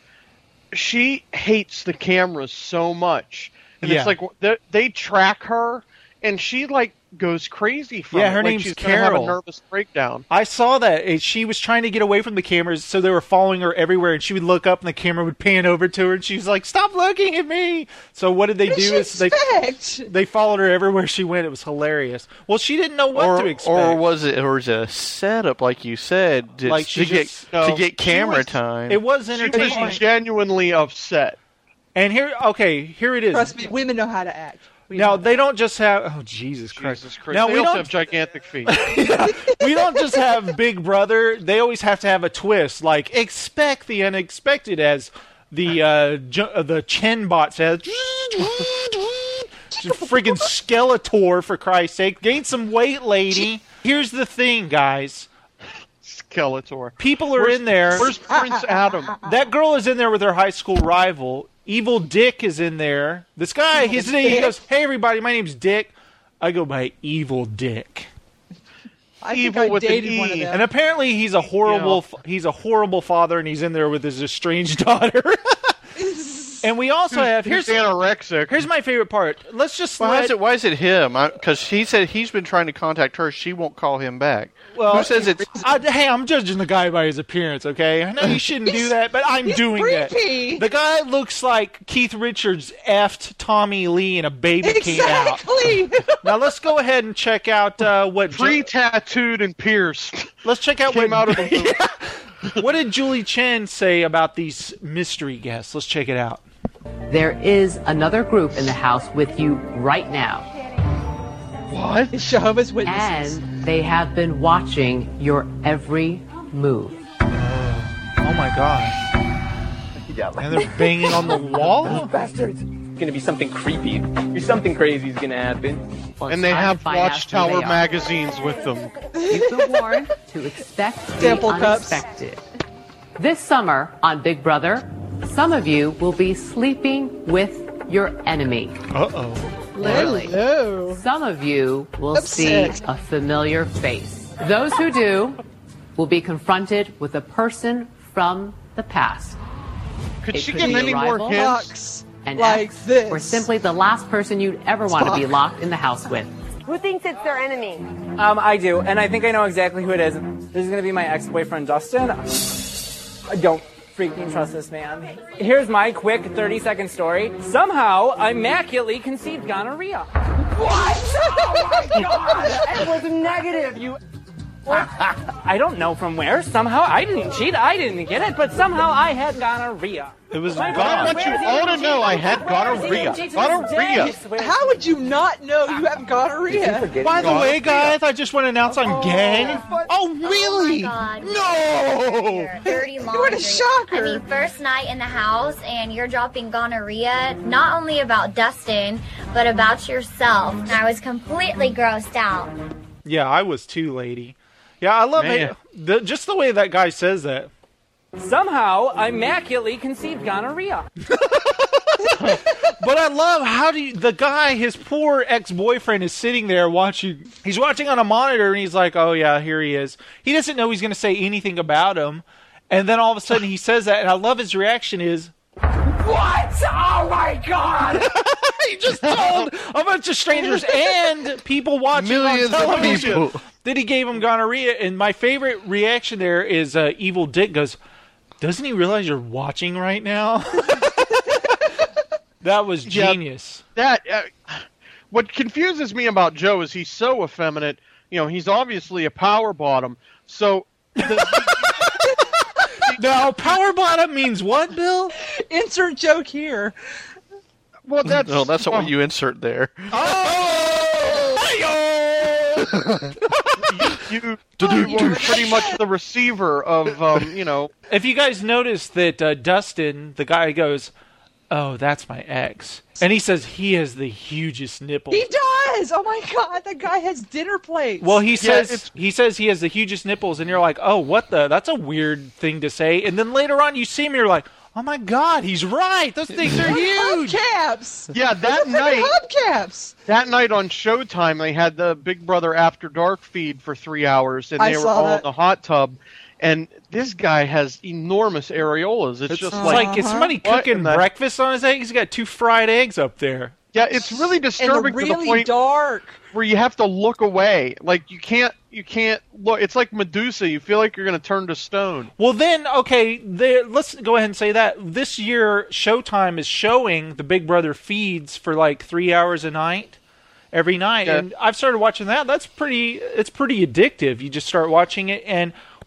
she hates the cameras so much, and Yeah. it's like they, they track her, and she like goes crazy from Yeah, it. her like name's she's gonna have Carol. a nervous breakdown. I saw that. And she was trying to get away from the cameras, so they were following her everywhere, and she would look up, and the camera would pan over to her, and she was like, "Stop looking at me!" So what did they What did do? she Is they expect? they followed her everywhere she went. It was hilarious. Well, she didn't know what or, to expect. or was it or was it a setup, like you said, to, Like to she get just- No, to get camera she was- time? It was She entertaining. was genuinely upset. And here, okay, here it is. Trust me, women know how to act. Now they don't just have. Oh Jesus Christ! Jesus Christ. Now they we also don't have gigantic feet. we don't just have Big Brother. They always have to have a twist. Like expect the unexpected, as the uh, ju- the Chen bot says. Friggin' Skeletor, for Christ's sake. Gain some weight, lady. Here's the thing, guys. Skeletor. People are Where's- in there. Where's Prince Adam? That girl is in there with her high school rival. Evil Dick is in there. This guy, his name, he goes, "Hey, everybody, my name's Dick. I go by Evil Dick." I Evil think I with an dated E. one of them. And apparently he's a horrible Yeah. he's a horrible father, and he's in there with his estranged daughter. And we also have here's Here's anorexic. here's my favorite part. Let's just Why let, is it? Why is it him? Because he said he's been trying to contact her. She won't call him back. well, Who says it's? I, hey, I'm judging the guy by his appearance, okay? I know you shouldn't do that, but I'm doing creepy. that. The guy looks like Keith Richards effed Tommy Lee and a baby came out. Exactly. Now let's go ahead and check out uh, what Ju- Pre-tattooed and pierced. let's check out Came what out of the what did Julie Chen say about these mystery guests? Let's check it out. There is another group in the house with you right now. What? Jehovah's Witnesses. And they have been watching your every move. Oh my god. And they're banging on the wall? Bastards. It's gonna be something creepy. Or something crazy is gonna happen. Well, And they it's time have to find out who Watchtower they are. magazines with them. You've been warned to expect the Sample cups. unexpected. This summer on Big Brother, some of you will be sleeping with your enemy. Uh-oh. Literally. Hello. Some of you will Upset. see a familiar face. Those who do will be confronted with a person from the past. Could It she could give be any a more rival, hints? Bucks. an Like ex, this. or simply the last person you'd ever want to be Spock. locked in the house with. Who thinks it's their enemy? Um, I do, and I think I know exactly who it is. This is gonna be my ex-boyfriend, Dustin. I don't freaking trust this man. Here's my quick thirty-second story. Somehow, I immaculately conceived gonorrhea. What? Oh my god! It was negative, you... I don't know from where. Somehow, I didn't cheat. I didn't get it, but somehow I had gonorrhea. It was My gone. I want you all to know I had gonorrhea. Gonorrhea. How would you not know you have gonorrhea? By the way, guys, I just want to announce I'm gay. Oh, really? No! Dirty laundry. What a shocker. I mean, first night in the house, and you're dropping gonorrhea, not only about Dustin, but about yourself. And I was completely grossed out. Yeah, I was too, lady. Yeah, I love Man. it. The, just the way that guy says that. Somehow, I immaculately conceived gonorrhea. But I love how do you, the guy, his poor ex-boyfriend, is sitting there watching. He's watching on a monitor, and he's like, "Oh yeah, here he is." He doesn't know he's going to say anything about him, and then all of a sudden he says that, and I love his reaction is, What? Oh my god! he just told a bunch of strangers and people watching Millions on of television people. that he gave him gonorrhea. And my favorite reaction there is uh, Evil Dick goes, "Doesn't he realize you're watching right now?" That was genius. Yeah, that uh, what confuses me about Joe is he's so effeminate. You know, he's obviously a power bottom. So now, power bottom means what, Bill? Insert joke here. Well, that's No, that's not well, what you insert there. you, you were pretty much the receiver of, um, you know. If you guys notice that uh, Dustin, the guy goes, "Oh, that's my ex," and he says he has the hugest nipples. He does. Oh my god, that guy has dinner plates. Well, he Yeah, says it's- he says he has the hugest nipples, and you're like, "Oh, what the? That's a weird thing to say." And then later on, you see him, you're like, "Oh my god, he's right. Those things are huge." Hubcaps. Yeah, that Those are freaking night, hubcaps. that night on Showtime, they had the Big Brother After Dark feed for three hours, and I they were saw all that. in the hot tub. And this guy has enormous areolas. It's, It's just like, like, is somebody What cooking in the- breakfast on his egg? He's got two fried eggs up there. yeah, it's really And disturbing they're to the really point dark. where you have to look away. Like you can't, you can't look. It's like Medusa. You feel like you're going to turn to stone. Well, then, okay, the, let's go ahead and say that. This year, Showtime is showing the Big Brother feeds for like three hours a night, every night. Yeah. And I've started watching that. That's pretty, it's pretty addictive. You just start watching it, and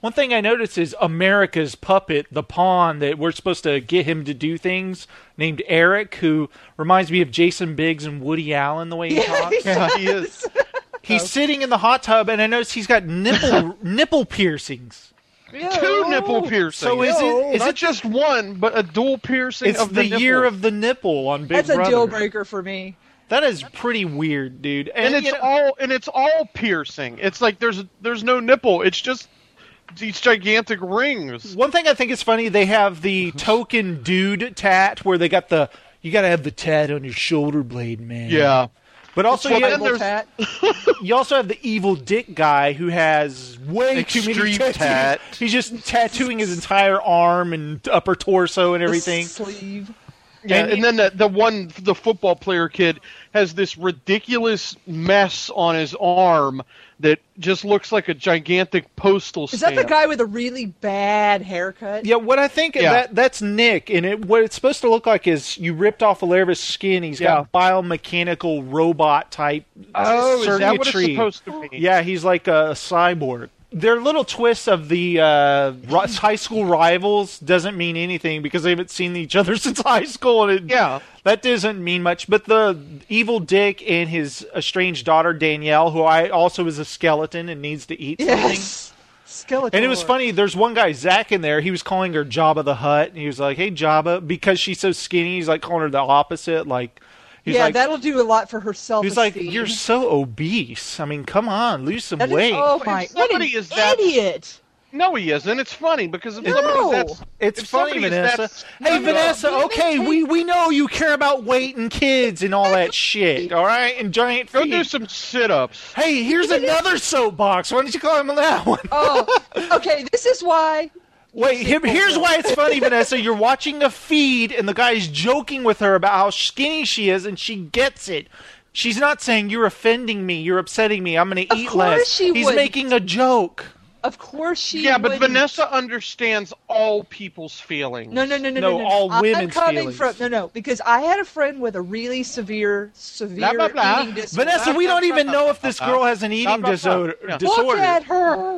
One thing I noticed is America's puppet, the pawn that we're supposed to get him to do things, named Eric, who reminds me of Jason Biggs and Woody Allen the way he Yeah, talks. he Yeah, he is. He's sitting in the hot tub, and I noticed he's got nipple nipple piercings. Two nipple piercings. So is it is not it just one, but a dual piercing It's of the, the, year nipple. of the nipple on Big That's a Brother. deal breaker for me. That is pretty weird, dude. And, it's you know- all and it's all piercing. It's like there's there's no nipple. It's just these gigantic rings. One thing I think is funny, they have the token dude tat where they got the you got to have the tat on your shoulder blade, man. Yeah. But also Well, you, then there's- Tat. you also have the evil dick guy who has way too many Extreme tattoos. tat. He's just tattooing his entire arm and upper torso and The everything. sleeve. Yeah, And- and, then the the one the football player kid has this ridiculous mess on his arm that just looks like a gigantic postal Is that stamp. the guy with a really bad haircut? Yeah, what I think Yeah. that that's Nick, and it, what it's supposed to look like is you ripped off a layer of his skin. He's got biomechanical robot type Oh, is that what it's circuitry. supposed to be? Yeah, he's like a cyborg. Their little twists of the uh, ri- high school rivals doesn't mean anything because they haven't seen each other since high school, and it, Yeah. that doesn't mean much. But the evil Dick and his estranged daughter Danielle, who I also is a skeleton and needs to eat something. Yes. Skeleton. And it was funny, there's one guy, Zach, in there, he was calling her Jabba the Hutt, and he was like, hey, Jabba, because she's so skinny, he's like calling her the opposite, like, he's Yeah, like, that'll do a lot for her self-esteem. he's like, you're so obese. I mean, come on, lose some That is- weight. oh my, what an Somebody is that- idiot! No, he isn't. It's funny because if No. somebody's that's It's if funny, somebody's Vanessa. that's- Hey, No, Vanessa, no. okay, we, we know you care about weight and kids and all that shit, all right? And giant Go feet. do some sit-ups. Hey, here's another soapbox. Why don't you call him on that one? Oh, okay, this is why... Wait, here, here's why it's funny, Vanessa. You're watching a feed, and the guy's joking with her about how skinny she is, and she gets it. She's not saying, you're offending me, you're upsetting me, I'm going to eat course less. she He's wouldn't. making a joke. Of course she Yeah, but wouldn't. Vanessa understands all people's feelings. No, no, no, no, No, no, no. all I'm women's coming feelings. from no, no, because I had a friend with a really severe, severe Blah, blah, blah. eating disorder. Vanessa, we don't even know if this girl has an eating blah, blah. disorder. Yeah. disorder. Look at her.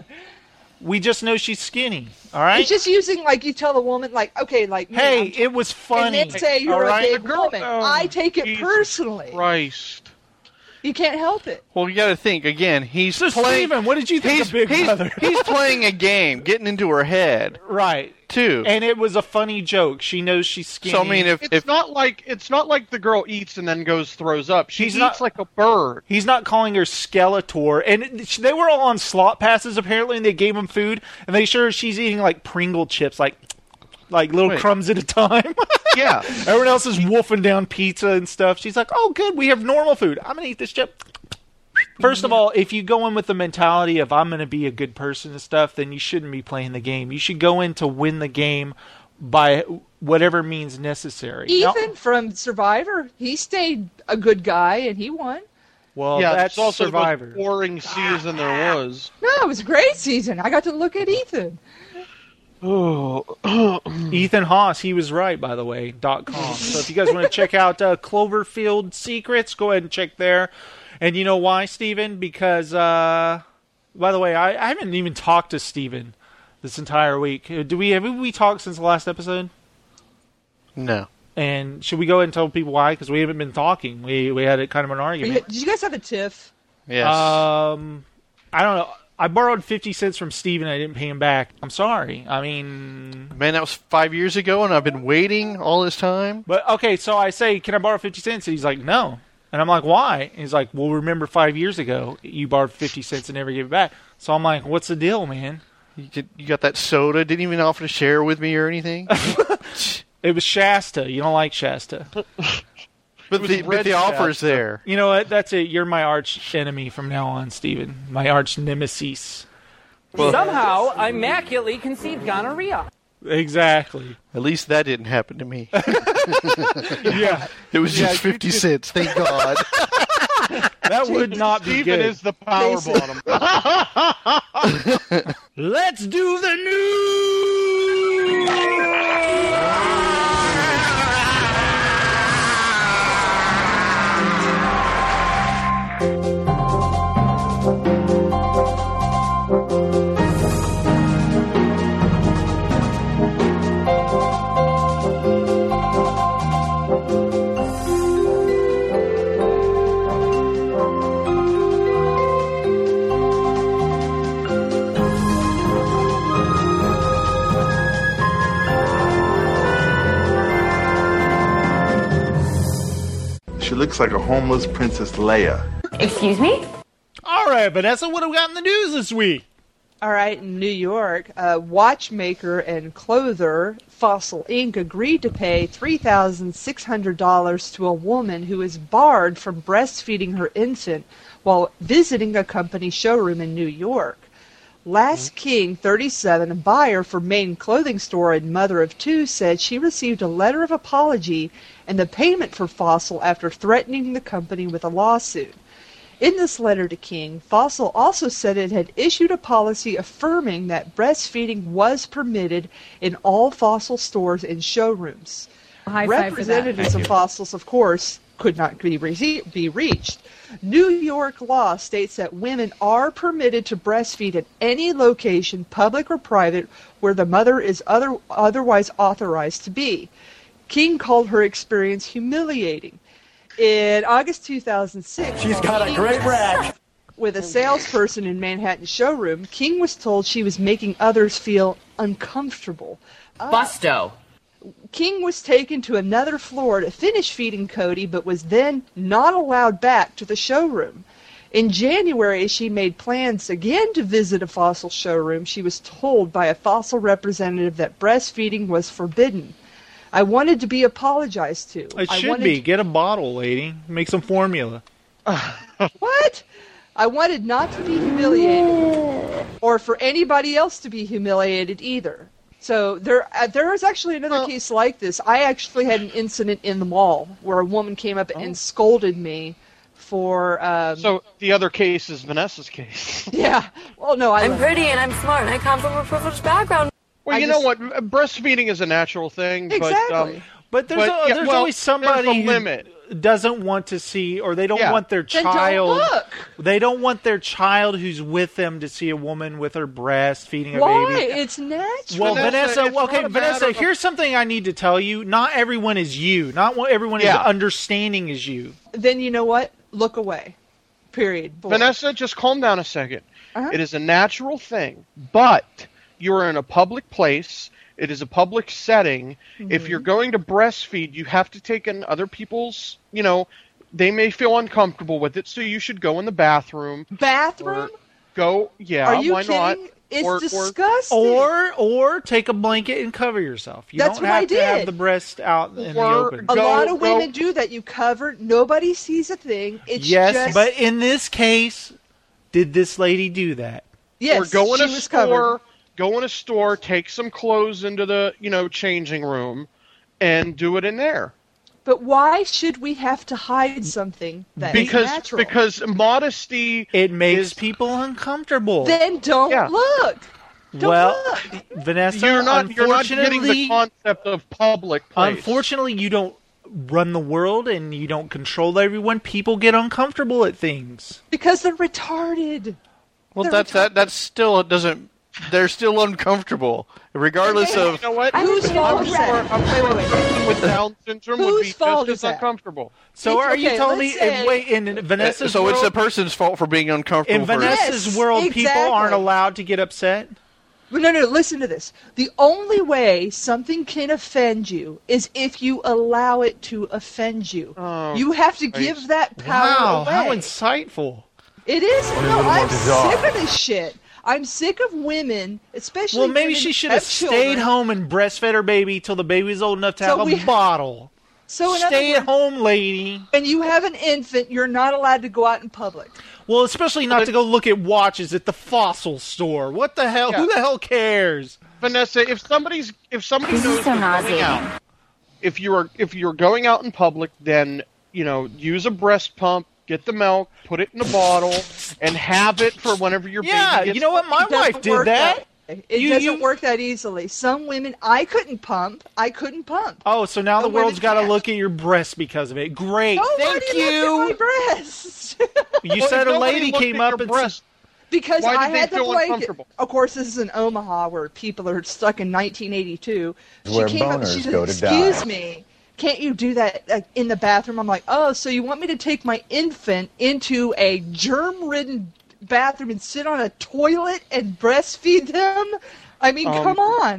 We just know she's skinny, all right? It's just using like you tell the woman like, okay, like me, Hey, I'm- it was funny. and then say you're all a right? big woman. Oh, I take it Jesus personally. Christ. You can't help it. Well, you got to think again. He's So, playing. Steven, what did you think he's, of Big he's, Brother? he's playing a game, getting into her head Right. too. And it was a funny joke. She knows she's skinny. So I mean, if It's if not like it's not like the girl eats and then goes throws up. She He's eats not- like a bird. He's not calling her Skeletor. And it- they were all on slot passes, apparently, and they gave him food. And they sure she's eating, like, Pringle chips, like, like little Wait. crumbs at a time. Yeah. Everyone else is wolfing down pizza and stuff. She's like, oh, good, we have normal food. I'm going to eat this chip. First of all, if you go in with the mentality of I'm going to be a good person and stuff, then you shouldn't be playing the game. You should go in to win the game by whatever means necessary. Now- Ethan from Survivor, he stayed a good guy and he won. well, yeah, that's it's also Survivor. the most boring season there was. No, it was a great season. I got to look at Ethan. Oh, Ethan Haas, he was right, by the way, dot com. So if you guys want to check out uh, Cloverfield Secrets, go ahead and check there. And you know why, Steven? Because, uh, by the way, I, I haven't even talked to Steven this entire week. Uh, Do we have we talked since the last episode? no, And should we go ahead and tell people why? Because we haven't been talking. We we had a kind of an argument. Did you guys have a tiff? yes, Um, I don't know. I borrowed fifty cents from Steven. I didn't pay him back. I'm sorry. I mean, man, that was five years ago, and I've been waiting all this time. but okay. So I say, can I borrow fifty cents? And he's like, no. And I'm like, why? And he's like, well, remember five years ago you borrowed fifty cents and never gave it back. So I'm like, what's the deal, man? You, get, you got that soda? Didn't even offer to share with me or anything. It was Shasta. You don't like Shasta. But was the, red but the offer's Shasta. there. You know what? That's it. You're my arch enemy from now on, Steven. My arch nemesis. Somehow, I immaculately conceived gonorrhea. Exactly. At least that didn't happen to me. Yeah. It was Yeah, just fifty cents. Thank God. That would not be Steven good. is the power bottom. Let's do the news! She looks like a homeless Princess Leia. Excuse me? All right, Vanessa, what have we got in the news this week? All right, in New York, a watchmaker and clother, Fossil Incorporated, agreed to pay three thousand six hundred dollars to a woman who is barred from breastfeeding her infant while visiting a company showroom in New York. Lass King, thirty-seven, a buyer for Maine clothing store and mother of two, said she received a letter of apology and the payment for Fossil after threatening the company with a lawsuit. In this letter to King, Fossil also said it had issued a policy affirming that breastfeeding was permitted in all Fossil stores and showrooms. High five for that. Representatives of Fossils, of course, could not be, re- be reached. New York law states that women are permitted to breastfeed at any location, public or private, where the mother is other, otherwise authorized to be. King called her experience humiliating. In August two thousand six, she's got a great rack. With a salesperson in Manhattan showroom, King was told she was making others feel uncomfortable. Busto. King was taken to another floor to finish feeding Cody, but was then not allowed back to the showroom. In January, she made plans again to visit a Fossil showroom. She was told by a Fossil representative that breastfeeding was forbidden. I wanted to be apologized to. It I should wanted be. to- Get a bottle, lady. Make some formula. What? I wanted not to be humiliated, or for anybody else to be humiliated either. So there, uh, there is actually another case like this. I actually had an incident in the mall where a woman came up and scolded me for. Um, So the other case is Vanessa's case. yeah. Well, no, I I'm pretty and I'm smart and I come from a privileged background. Well, I you just- know what? Breastfeeding is a natural thing, Exactly. but um, But there's, but, a, yeah, there's well, always somebody there's a who limit. doesn't want to see, or they don't Yeah. want their Then don't child. look. They don't want their child who's with them to see a woman with her breast feeding a Why? baby. It's natural. Well, Vanessa, Vanessa, it's okay, not a Vanessa, matter of- here's something I need to tell you. Not everyone is you. Not what everyone Yeah. is understanding is you. Then you know what? Look away. Period. Boy. Vanessa, just calm down a second. Uh-huh. It is a natural thing, but you are in a public place. It is a public setting. If you're going to breastfeed, you have to take in other people's, you know, they may feel uncomfortable with it, so you should go in the bathroom. Bathroom? Go, yeah, Are you why not? kidding? It's Or- or- disgusting. Or or take a blanket and cover yourself. You That's don't what have I to have did. the breast out in the Or- open. A Go- lot of go- women do that. You cover. Nobody sees a thing. It's Yes, just, but in this case, did this lady do that? yes, or go in she a was store, covered. go in a store, take some clothes into the, you know, changing room, and do it in there. But why should we have to hide something that because is natural? because modesty It makes is, people uncomfortable. Then don't Yeah. look. Don't well, look. Vanessa, you're not you're not getting the unfortunately, concept of public place. unfortunately, you don't run the world and you don't control everyone. People get uncomfortable at things. Because they're retarded. Well, They're that's that. That's still it doesn't. They're still uncomfortable, regardless Hey, of. You know what? Whose fault I'm is sure that? I'm Wait, sure wait, a wait. person with Down syndrome would Whose be fault just is as that? uncomfortable. So It's are you okay, telling let's me? say- in, wait, in Vanessa's So it's world, the person's fault for being uncomfortable. in for Vanessa's Yes, world, people exactly. aren't allowed to get upset. Well, no, no, listen to this. The only way something can offend you is if you allow it to offend you. Oh, you have to Christ. give that power Wow, away. how insightful! It is. No, little I'm more bizarre. sick of this shit. I'm sick of women, especially. Well, maybe women she who should have children. stayed home and breastfed her baby till the baby was old enough to So have a we- bottle. So in other Stay at words, home, lady. when you have an infant, you're not allowed to go out in public. Well, especially not to go look at watches at the Fossil store. What the hell? Yeah. Who the hell cares? Vanessa, if somebody's if somebody This is knows so they're going nauseating. out, if you are if you're going out in public, then you know use a breast pump, get the milk, put it in a bottle, and have it for whenever your Yeah, baby gets you know what? My It doesn't wife did work that. way. It You- doesn't you- work that easily. Some women, I couldn't pump. I couldn't pump. Oh, so now the But women world's got to can't. look at your breast because of it. Great, Nobody thank looked you. at my breasts. You Well, said if a nobody lady looked came at up your and breast, Because Why I did they had the feel blanket. uncomfortable? Of course, this is in Omaha where people are stuck in nineteen eighty-two. She Where came up and she boners said, go to "Excuse die." me, can't you do that uh, in the bathroom?" I'm like, "Oh, so you want me to take my infant into a germ-ridden bathroom and sit on a toilet and breastfeed them? I mean, Um, come on."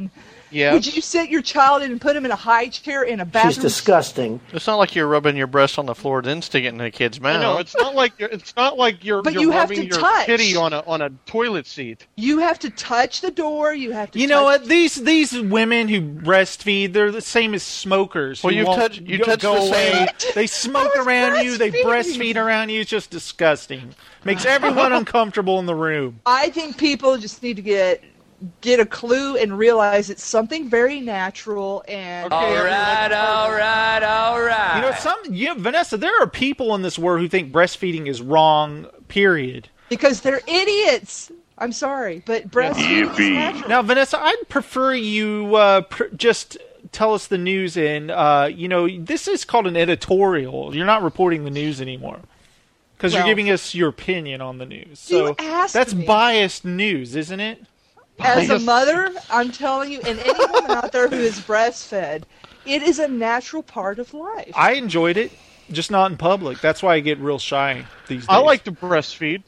Yeah. Would you sit your child in and put him in a high chair in a bathroom? She's disgusting. It's not like you're rubbing your breast on the floor then sticking it in a kid's mouth. No, it's not like you're, it's not like you're, But you're you have rubbing to your touch. kitty on a on a toilet seat. You have to touch the door. You have to. You touch know what? These these women who breastfeed, they're the same as smokers. Well, who you won't touch- you go, touch go the away. same- They smoke around you. They breastfeed around you. It's just disgusting. Makes everyone uncomfortable in the room. I think people just need to get get a clue and realize it's something very natural and. All right, all right, all right. You know, some you know, Vanessa, there are people in this world who think breastfeeding is wrong. Period. Because they're idiots. I'm sorry, but breastfeeding is natural. Now, Vanessa, I'd prefer you uh, pr- just tell us the news, and uh, you know, this is called an editorial. You're not reporting the news anymore because Well- you're giving us your opinion on the news. So You asked that's me. biased news, isn't it? As a mother, I'm telling you, and any woman out there who is breastfed, it is a natural part of life. I enjoyed it, just not in public. That's why I get real shy these days. I like to breastfeed.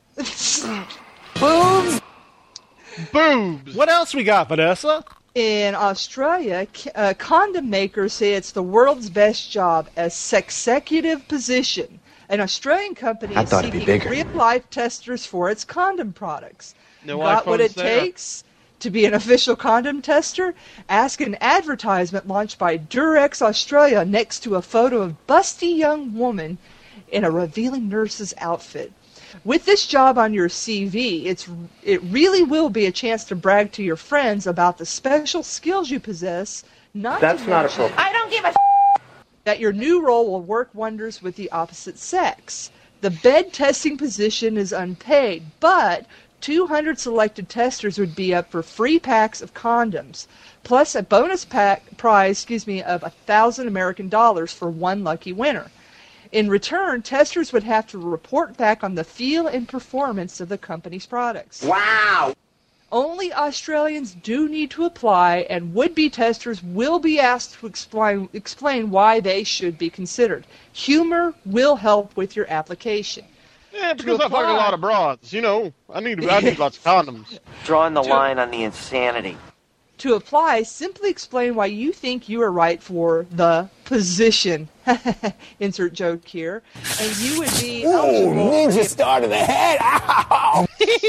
Boobs. Boobs. What else we got, Vanessa? In Australia, c- uh, condom makers say it's the world's best job as sexecutive position. An Australian company I is thought it'd be seeking bigger. real-life testers for its condom products. No Got what iPhones it there. takes to be an official condom tester? Ask an advertisement launched by Durex Australia next to a photo of busty young woman in a revealing nurse's outfit. With this job on your C V, it's it really will be a chance to brag to your friends about the special skills you possess. Not That's to not mention appropriate. I don't give a that your new role will work wonders with the opposite sex. The bed testing position is unpaid, but two hundred selected testers would be up for free packs of condoms, plus a bonus pack prize, excuse me, of a thousand American dollars for one lucky winner. In return, testers would have to report back on the feel and performance of the company's products. Wow! Only Australians do need to apply, and would-be testers will be asked to explain, explain why they should be considered. Humor will help with your application. Yeah, because To I fuck a apply- lot of broads. You know, I need I need lots of condoms. Drawing the To- line on the insanity. To apply, simply explain why you think you are right for the position. Insert joke here. And you would be eligible. ninja star to the head. Ow!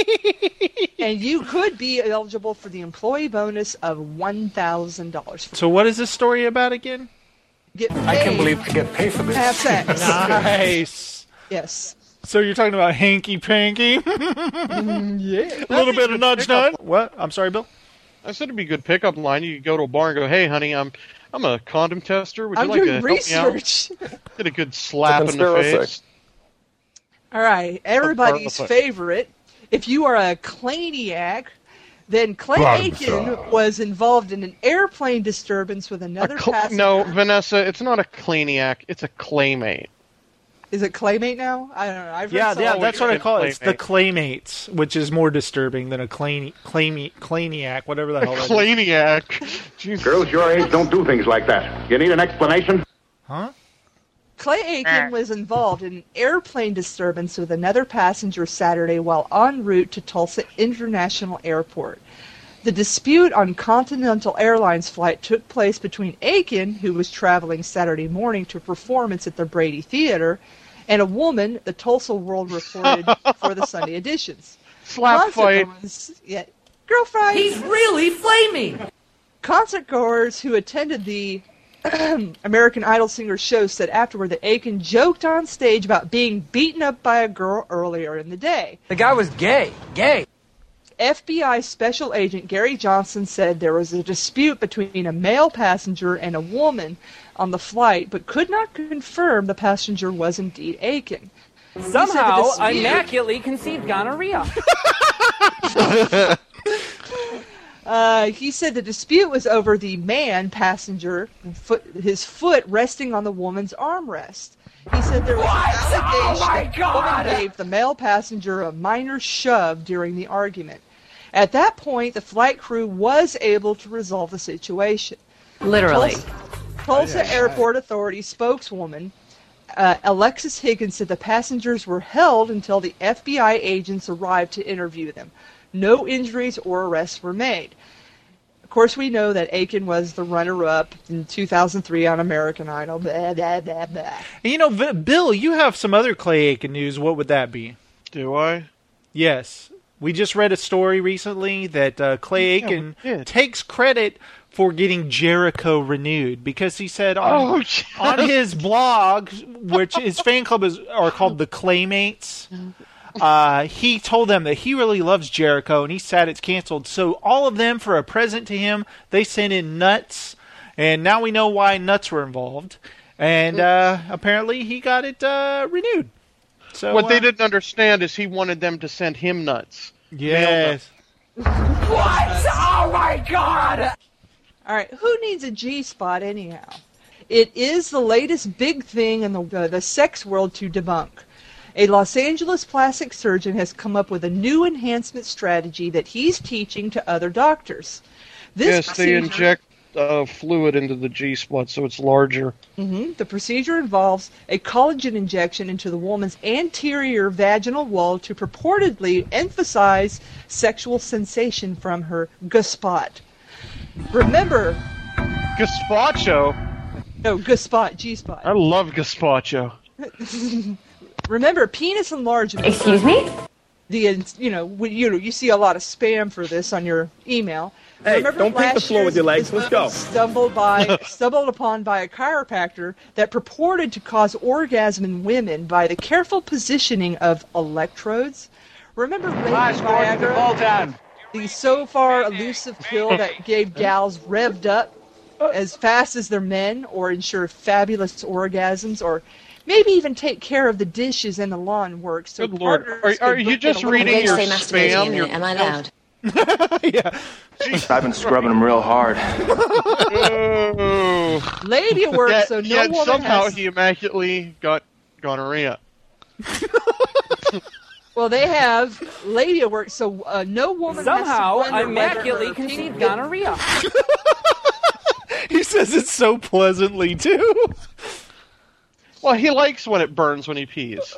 And you could be eligible for the employee bonus of one thousand dollars. So, what is this story about again? Get paid. I can't believe I get paid for this. Have sex. Nice. Yes. So you're talking about hanky panky? Mm, yeah. A little bit of nudge nudge. What? I'm sorry, Bill. I said it'd be a good pickup line. You could go to a bar and go, "Hey, honey, I'm I'm a condom tester. Would you I'm like to doing help me out?" research. Get a good slap in the conspiracy. face. All right, everybody's Perfect. favorite. If you are a Claniac, then Clay Aiken was involved in an airplane disturbance with another Cl- passenger. no, Vanessa, it's not a Claniac. It's a Claymate. Is it Claymate now? I don't know. I've heard Yeah, some- yeah, that's what I call it. It's the Claymate. Claymates, which is more disturbing than a clany, clamy, Claniac, whatever the hell that is. Claniac. Jesus. Girls your age don't do things like that. You need an explanation? Huh? Clay Aiken was involved in an airplane disturbance with another passenger Saturday while en route to Tulsa International Airport. The dispute on Continental Airlines flight took place between Aiken, who was traveling Saturday morning to a performance at the Brady Theater, and a woman, the Tulsa World reported for the Sunday editions. Slap fight. Concert-goers- Yeah, girl fight. He's really flaming. Concert goers who attended the American Idol singer show said afterward that Aiken joked on stage about being beaten up by a girl earlier in the day. The guy was gay. Gay. F B I Special Agent Gary Johnson said there was a dispute between a male passenger and a woman on the flight, but could not confirm the passenger was indeed Aiken. He said the Somehow, dispute- immaculately conceived gonorrhea. Uh, he said the dispute was over the man passenger, foot, his foot resting on the woman's armrest. He said there was an allegation that the woman gave the male passenger a minor shove during the argument. At that point, the flight crew was able to resolve the situation. Literally. Tulsa, Tulsa Airport Authority spokeswoman uh, Alexis Higgins said the passengers were held until the F B I agents arrived to interview them. No injuries or arrests were made. Of course, we know that Aiken was the runner-up in two thousand three on American Idol. Blah, blah, blah, blah. And you know, v- Bill, you have some other Clay Aiken news. What would that be? Do I? Yes. We just read a story recently that uh, Clay Yeah, Aiken we did. takes credit for getting Jericho renewed because he said on, Oh, on his blog, which his fan club is are called the Claymates, uh, he told them that he really loves Jericho and he's sad it's canceled. So all of them, for a present to him, they sent in nuts, and now we know why nuts were involved. And uh, apparently he got it uh, renewed. So what uh, they didn't understand is he wanted them to send him nuts. Yes. What? Oh my God! All right, who needs a G-spot anyhow? It is the latest big thing in the, uh, the sex world to debunk. A Los Angeles plastic surgeon has come up with a new enhancement strategy that he's teaching to other doctors. This yes, they procedure- inject uh, fluid into the G-spot so it's larger. Mhm. The procedure involves a collagen injection into the woman's anterior vaginal wall to purportedly emphasize sexual sensation from her G-spot. Remember... Gazpacho? No, G-spot, G-spot. I love gazpacho. Remember, penis enlargement. Excuse me? The you know when, you know you see a lot of spam for this on your email. Hey, Remember don't paint the last floor with your year's legs. Let's go. Stumbled by stumbled upon by a chiropractor that purported to cause orgasm in women by the careful positioning of electrodes. Remember Lady Viagra, the so far elusive pill that gave gals revved up as fast as their men, or ensure fabulous orgasms, or maybe even take care of the dishes and the lawn work. So Good Lord. partners Are, are could you book in just a little reading your bit. spam? Your, Am I loud? Yeah. I've been scrubbing them real hard. Oh. Lady work, Yet, so no yet woman somehow has... he immaculately got gonorrhea. Well, they have lady work, so uh, no woman Somehow, has to wonder whether immaculately her conceived pink- gonorrhea. He says it so pleasantly, too. Well, he likes when it burns when he pees.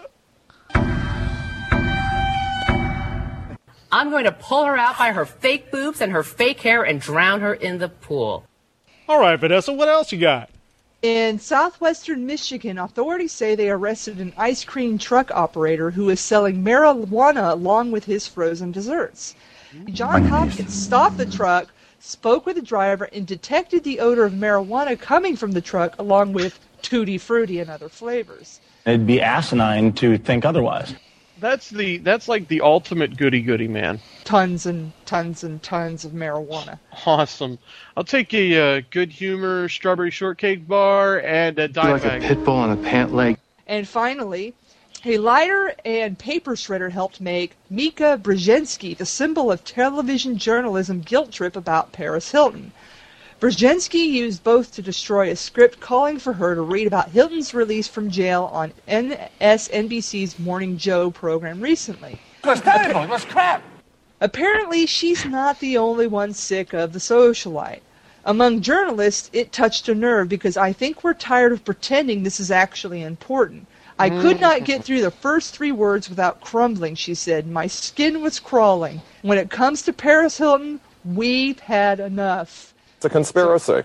I'm going to pull her out by her fake boobs and her fake hair and drown her in the pool. All right, Vanessa, what else you got? In southwestern Michigan, authorities say they arrested an ice cream truck operator who is selling marijuana along with his frozen desserts. John Hopkins stopped the truck, spoke with the driver, and detected the odor of marijuana coming from the truck along with Tutti Frutti and other flavors. It'd be asinine to think otherwise. That's the that's like the ultimate goody goody man. Tons and tons and tons of marijuana. Awesome. I'll take a uh, good humor strawberry shortcake bar and a dime like bag. a pit bull on a pant leg. And finally, a lighter and paper shredder helped make Mika Brzezinski the symbol of television journalism guilt trip about Paris Hilton. Brzezinski used both to destroy a script calling for her to read about Hilton's release from jail on M S N B C's Morning Joe program recently. It was terrible. It was crap. Apparently, she's not the only one sick of the socialite. Among journalists, it touched a nerve because I think we're tired of pretending this is actually important. I could not get through the first three words without crumbling, she said. My skin was crawling. When it comes to Paris Hilton, we've had enough. It's a conspiracy.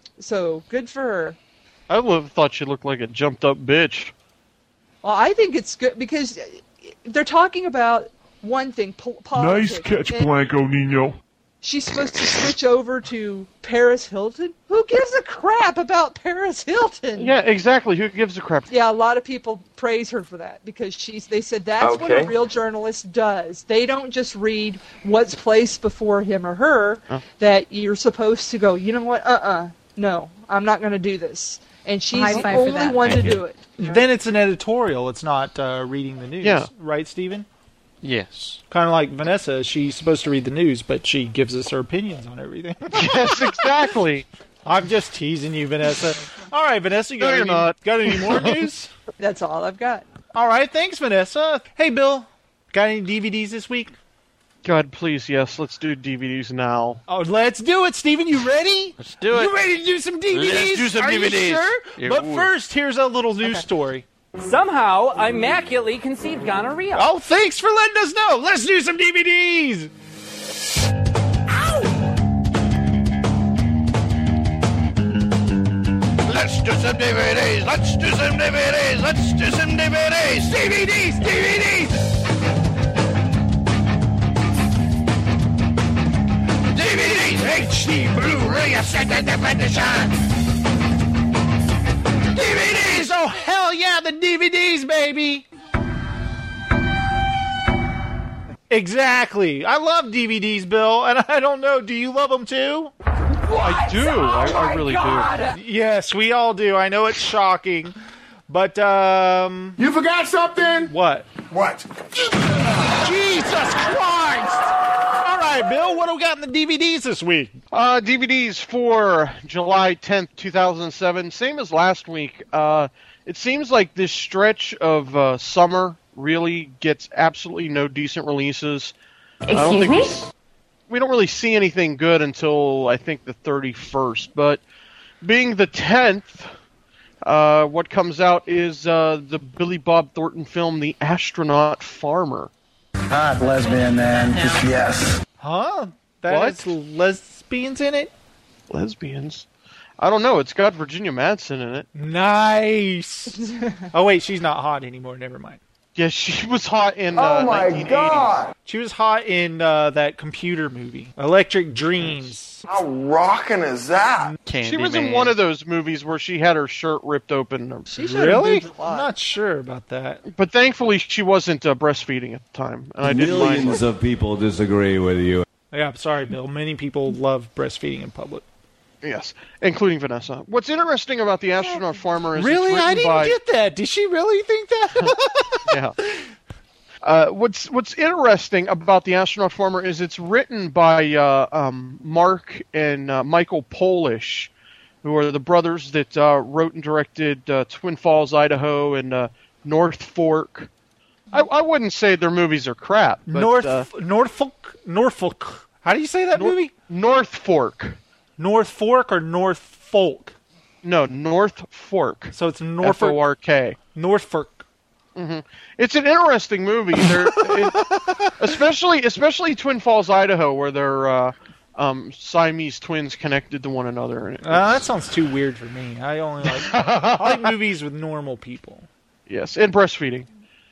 So, good for her. I would have thought she looked like a jumped up bitch. Well, I think it's good because they're talking about one thing, po- politics. Nice catch, and Blanco Nino. she's supposed to switch over to Paris Hilton? Who gives a crap about Paris Hilton? Yeah, exactly. Who gives a crap? Yeah, a lot of people praise her for that because she's. They said that's what a Okay. real journalist does. They don't just read what's placed before him or her. Oh. That you're supposed to go, you know what? Uh-uh. No, I'm not going to do this. And she's High the five for only that. one Thank to you. do it. Then it's an editorial. It's not uh, reading the news. Yeah. Right, Stephen? Yes. Kind of like Vanessa. She's supposed to read the news, but she gives us her opinions on everything. Yes, exactly. I'm just teasing you, Vanessa. All right, Vanessa, you got, No, you're any, not. got any more news? That's all I've got. All right, thanks, Vanessa. Hey, Bill, got any D V Ds this week? God, please, yes. Let's do D V Ds now. Oh, let's do it, Stephen. You ready? Let's do it. You ready to do some D V Ds? Let's do some Are D V Ds. You sure? Yeah, but ooh. first, here's a little news story. Somehow, immaculately conceived gonorrhea. Oh, thanks for letting us know. Let's do some D V Ds. Let's do some D V Ds. Let's do some D V Ds. Let's do some D V Ds. D V Ds. D V Ds. D V Ds. H D Blu-ray Extended Definition. D V Ds. Oh hell yeah, the D V Ds, baby. Exactly. I love D V Ds, Bill, and I don't know, do you love them too? I do. Oh I, I really God. do. Yes, we all do. I know it's shocking, but um. You forgot something? What? What? Jesus Christ! All right, Bill. What do we got in the D V Ds this week? Uh, D V Ds for July tenth, two thousand seven. Same as last week. Uh, it seems like this stretch of uh, summer really gets absolutely no decent releases. Excuse I don't think me? we, we don't really see anything good until I think the thirty-first. But being the tenth, uh, what comes out is uh, the Billy Bob Thornton film, The Astronaut Farmer. Hot lesbian, man. Just yes. Huh? That What? has lesbians in it? Lesbians? I don't know. It's got Virginia Madsen in it. Nice. Oh wait, she's not hot anymore. Never mind. Yeah, she was hot in uh, Oh my nineteen eighties. God. She was hot in uh, that computer movie, Electric Dreams. How rockin' is that? She was in one of those movies where she had her shirt ripped open. Really? I'm not sure about that. But thankfully, she wasn't uh, breastfeeding at the time, and I didn't mind. Millions of people disagree with you. Yeah, I'm sorry, Bill. Many people love breastfeeding in public. Yes, including Vanessa. What's interesting about The Astronaut Farmer is Really? it's I written didn't by, get that. Did she really think that? yeah. Uh, what's What's interesting about The Astronaut Farmer is it's written by uh, um, Mark and uh, Michael Polish, who are the brothers that uh, wrote and directed uh, Twin Falls, Idaho, and uh, North Fork. I, I wouldn't say their movies are crap. But, North uh, Norfolk Norfolk. How do you say that Nor- movie? North Fork. North Fork or North Folk? No, North Fork. So it's Norfolk. F O R K. Norfolk. Mm-hmm. It's an interesting movie. They're, it, especially especially Twin Falls, Idaho, where they're uh, um, Siamese twins connected to one another. And Uh, that sounds too weird for me. I only like I like movies with normal people. Yes, and breastfeeding.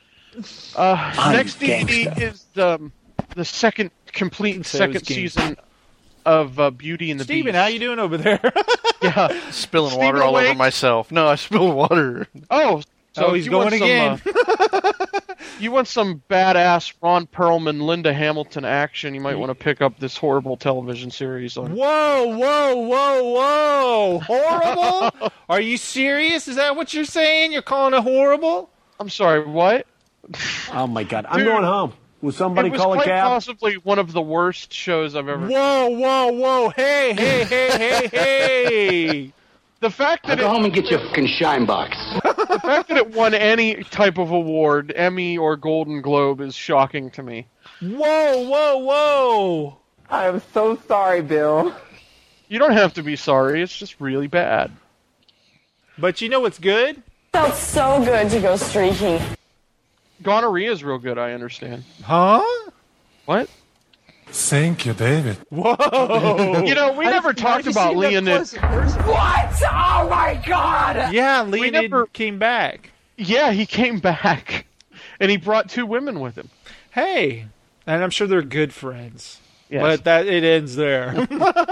Uh, I'm next D V D gangsta. is um, the second complete So it was second gangsta. season of uh, Beauty and the Steven, Beast. how you doing over there? Yeah, Spilling Steven water all awake? over myself. No, I spilled water. Oh, so Oh, he's you going want again. Some, uh, you want some badass Ron Perlman, Linda Hamilton action? You might want to pick up this horrible television series on. Whoa, whoa, whoa, whoa! Horrible? Are you serious? Is that what you're saying? You're calling it horrible? I'm sorry, what? Oh my God! I'm Dude, going home. Will somebody it was call a quite cab? possibly one of the worst shows I've ever. Whoa, whoa, whoa! Hey, hey, hey, hey, hey! The fact that Go it, home and get your fucking shine box. the fact that it won any type of award, Emmy or Golden Globe, is shocking to me. Whoa, whoa, whoa! I am so sorry, Bill. You don't have to be sorry. It's just really bad. But you know what's good? Felt so good to go streaking. Gonorrhea is real good. I understand. Huh? What? Thank you, David. Whoa! You know, we never talked about Leonid. What? Oh my God! Yeah, Leonid never- came back. Yeah, he came back, and he brought two women with him. Hey, and I'm sure they're good friends. Yes. But that it ends there.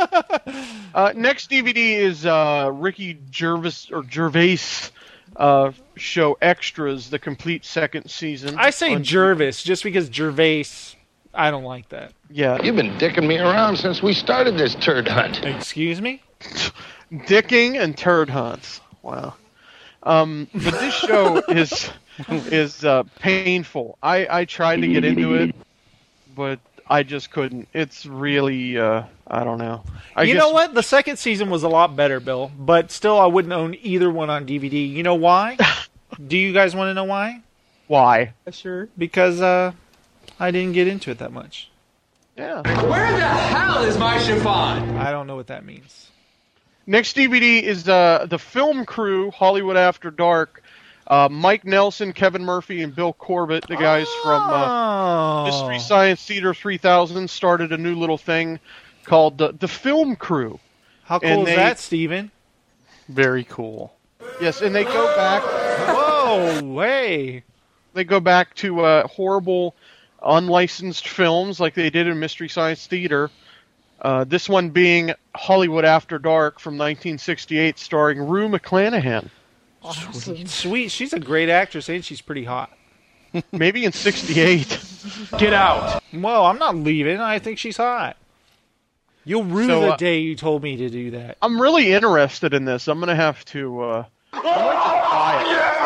Uh, next D V D is uh, Ricky Gervais or Gervais uh, show Extras, the complete second season. I say on- Jervis just because Gervais. I don't like that. Yeah, You've been dicking me around since we started this turd hunt. Excuse me? dicking and turd hunts. Wow. Um, but this show is is uh, painful. I, I tried to get into it, but I just couldn't. It's really uh, I don't know. I you guess, know what? The second season was a lot better, Bill. But still, I wouldn't own either one on D V D. You know why? Do you guys want to know why? Why? Sure. Because uh, I didn't get into it that much. Yeah. Where the hell is my chiffon? I don't know what that means. Next D V D is uh, the film crew, Hollywood After Dark. Uh, Mike Nelson, Kevin Murphy, and Bill Corbett, the guys oh. from uh, Mystery Science Theater three thousand, started a new little thing called uh, the Film Crew. How cool And is they- that, Steven? Very cool. Yes, and they go back. Whoa, way. They go back to uh, horrible, unlicensed films like they did in Mystery Science Theater. Uh, this one being Hollywood After Dark from nineteen sixty-eight, starring Rue McClanahan. Awesome. Sweet. Sweet. She's a great actress, and she's pretty hot. Maybe in sixty-eight. Get out. Well, I'm not leaving. I think she's hot. You'll rue So, the uh, day you told me to do that. I'm really interested in this. I'm going to have to... Uh, I might just buy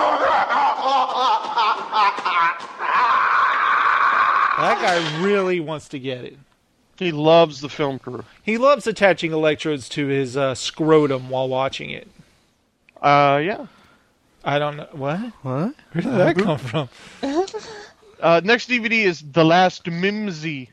it. That guy really wants to get it. He loves the film crew. He loves attaching electrodes to his uh, scrotum while watching it. Uh, yeah. I don't know. What? What? Where did that come from? Uh, next D V D is The Last Mimsy.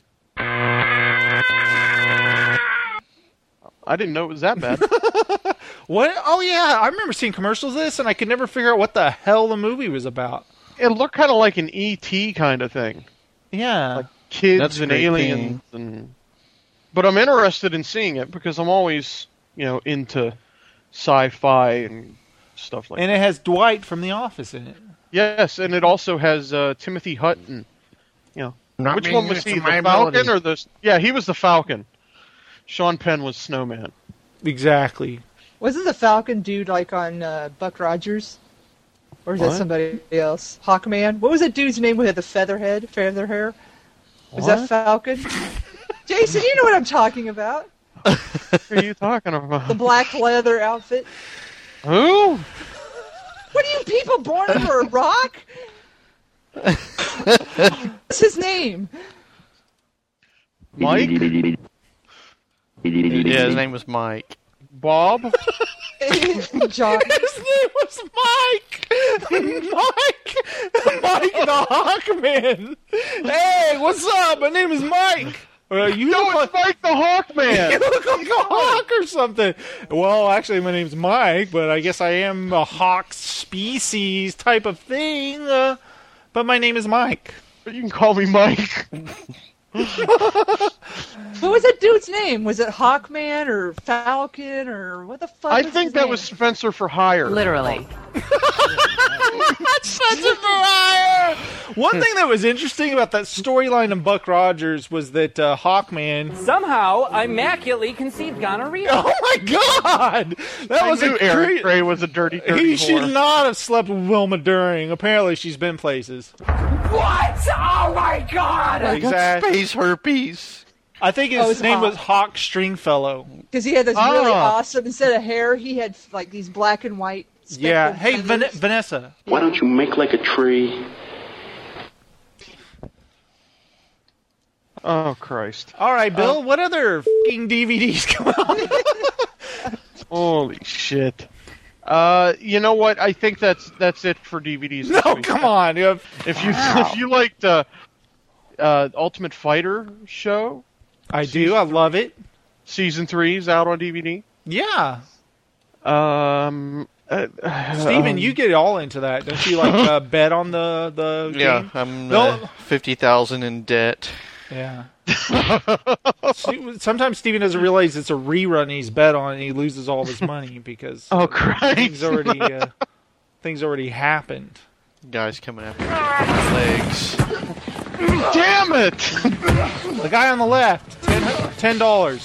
I didn't know it was that bad. What? Oh, yeah. I remember seeing commercials of this, and I could never figure out what the hell the movie was about. It looked kind of like an E T kind of thing. Yeah. Like kids That's a and great aliens. and. But I'm interested in seeing it because I'm always, you know, into sci-fi and stuff like And that. it has Dwight from The Office in it. Yes, and it also has uh, Timothy Hutton. You know, Not which being one was used he? to The my Falcon ability. or the? Yeah, he was the Falcon. Sean Penn was Snowman. Exactly. Wasn't the Falcon dude like on uh, Buck Rogers? Or is What? that somebody else? Hawkman? What was that dude's name who had the feather head, feather hair? Was that What? Falcon? Jason, you know what I'm talking about. What are you talking about? The black leather outfit. Who? What are you people born under a rock? What's his name? Mike? Yeah, his name was Mike. Bob? John. His name was Mike! Mike! Mike the Hawkman! Hey, what's up? My name is Mike! Uh, you No, look it's Mike the Hawkman! You look like a hawk or something. Well, actually, my name's Mike, but I guess I am a hawk species type of thing. Uh, but my name is Mike. But you can call me Mike. What was that dude's name? Was it Hawkman or Falcon or what the fuck? I was think his that name? was Spencer for Hire. Literally. Such a liar! One thing that was interesting about that storyline of Buck Rogers was that uh, Hawkman Somehow, immaculately conceived gonorrhea. Oh my god! That I was knew a Eric cra- Gray was a dirty, dirty He whore. should not have slept with Wilma During. Apparently, she's been places. What? Oh my god! I got Exactly. space herpes. I think his Oh, it's name Hawk. was Hawk Stringfellow. Because he had this really Ah. awesome, instead of hair, he had like these black and white. Yeah. speckled Hey, Van- feathers. Vanessa. Why don't you make like a tree? Oh, Christ. All right, Bill. what other fucking D V Ds come out? Holy shit. Uh, you know what? I think that's that's it for D V Ds. this No, week. come on. You have- If you if you liked uh, uh, Ultimate Fighter show, I do. I love it. season three is out on D V D. Yeah. Um, uh, Steven, um, you get all into that. Don't you like uh, bet on the, the Yeah, game? I'm No. uh, fifty thousand in debt. Yeah. Sometimes Steven doesn't realize it's a rerun he's bet on and he loses all of his money because Oh, Christ. things already uh, things already happened. Guys coming after me with legs. Damn it! The guy on the left, ten dollars.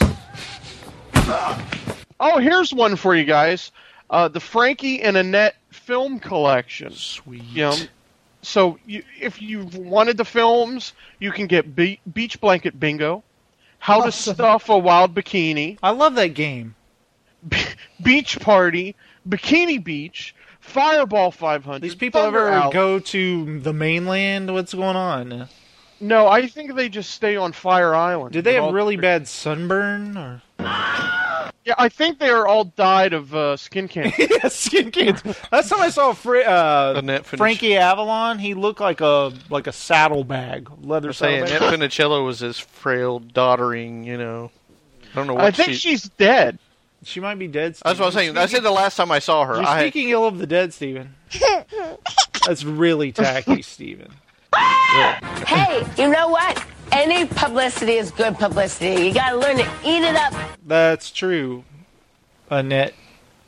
Oh, here's one for you guys. Uh, the Frankie and Annette film collection. Sweet. You know, so you, if you wanted the films, you can get Be- Beach Blanket Bingo, How to Awesome. Stuff a Wild Bikini, I love that game. Beach Party, Bikini Beach, Fireball five hundred. These people Thunder ever Out. go to the mainland? What's going on? No, I think they just stay on Fire Island. Did they With have all- really bad sunburn? Or Yeah, I think they are all died of uh, skin cancer. yeah, skin cancer. Last time I saw Fra- uh, Annette Funic- Frankie Avalon, he looked like a like a saddlebag, leather I'm saying Annette saddlebag. Funicello was this frail, doddering, you know. I don't know what I think she... she's dead. She might be dead. That's what I'm saying. I said the last time I saw her. You're I speaking ill of the dead, Steven. That's really tacky, Steven. Hey, you know what? Any publicity is good publicity. You gotta learn to eat it up. That's true, Annette.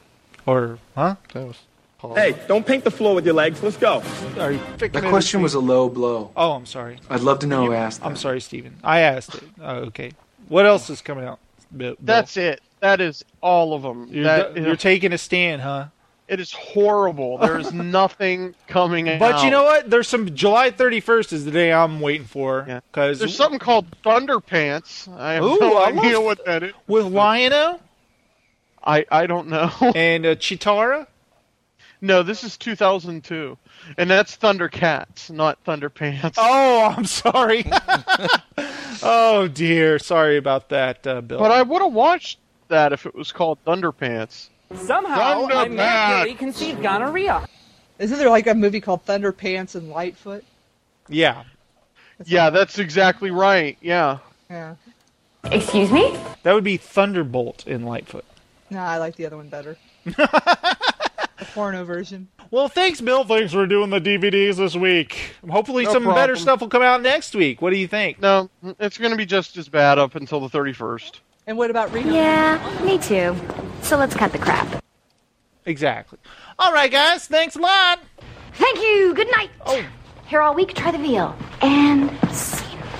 Or, huh? That was Paul. Hey, don't paint the floor with your legs. Let's go. Are you That question was a low blow. Oh, I'm sorry. I'd love to know who asked that. I'm sorry, Steven. I asked it. Oh, okay. What else is coming out? Bill? That's it. That is all of them. You're, That, you're taking a stand, huh? It is horrible. There is nothing coming out. But you know what? There's some July thirty-first is the day I'm waiting for. Yeah. Cause There's something called Thunderpants. I have Ooh, no I idea love- what that is. with Lion-O I, I don't know. and uh, Chitara. No, this is two thousand two. And that's Thundercats, not Thunderpants. Oh, I'm sorry. Oh dear, sorry about that, uh, Bill. But I would have watched that if it was called Thunderpants. Somehow, I immaculately conceived gonorrhea. Isn't there like a movie called Thunderpants and Lightfoot? Yeah. Yeah, that's exactly right. Yeah. Yeah. Excuse me? That would be Thunderbolt in Lightfoot. No, I like the other one better. The porno version. Well, thanks, Bill. Thanks for doing the D V Ds this week. Hopefully No some problem. better stuff will come out next week. What do you think? No, it's going to be just as bad up until the thirty-first. And what about Reno? Yeah, me too. So let's cut the crap. Exactly. All right, guys. Thanks a lot. Thank you. Good night. Oh. Here all week, try the veal. And scene.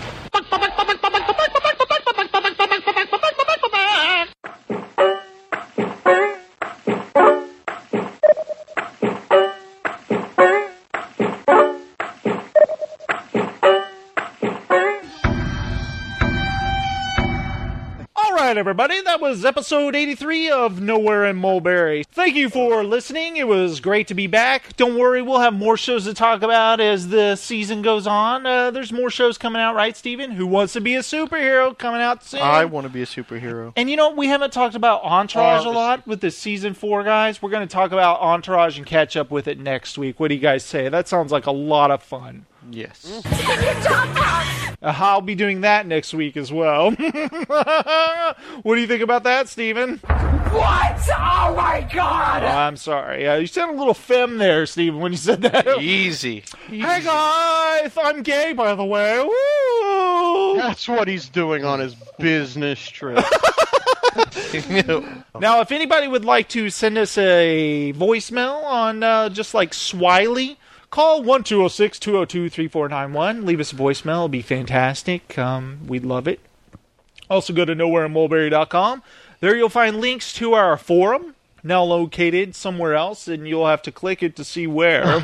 All right, everybody. That was episode eighty-three of Nowhere in Mulberry. Thank you for listening. It was great to be back. Don't worry, we'll have more shows to talk about as the season goes on. Uh, there's more shows coming out, right, Steven? Who Wants to Be a Superhero coming out soon. I want to be a superhero. And you know, we haven't talked about Entourage Oh, a lot with this season four, guys. We're going to talk about Entourage and catch up with it next week. What do you guys say? That sounds like a lot of fun. Yes. Uh, I'll be doing that next week as well. What do you think about that, Steven? What? Oh my god! Oh, I'm sorry. Uh, you sounded a little femme there, Steven, when you said that. Easy. Hey, guys! I'm gay, by the way. Woo! That's what he's doing on his business trip. Now, if anybody would like to send us a voicemail on uh, just like Swiley, call one two zero six, two zero two, three four nine one. Leave us a voicemail. It'll be fantastic. Um, we'd love it. Also, go to nowhere in mulberry dot com. There you'll find links to our forum, now located somewhere else, and you'll have to click it to see where.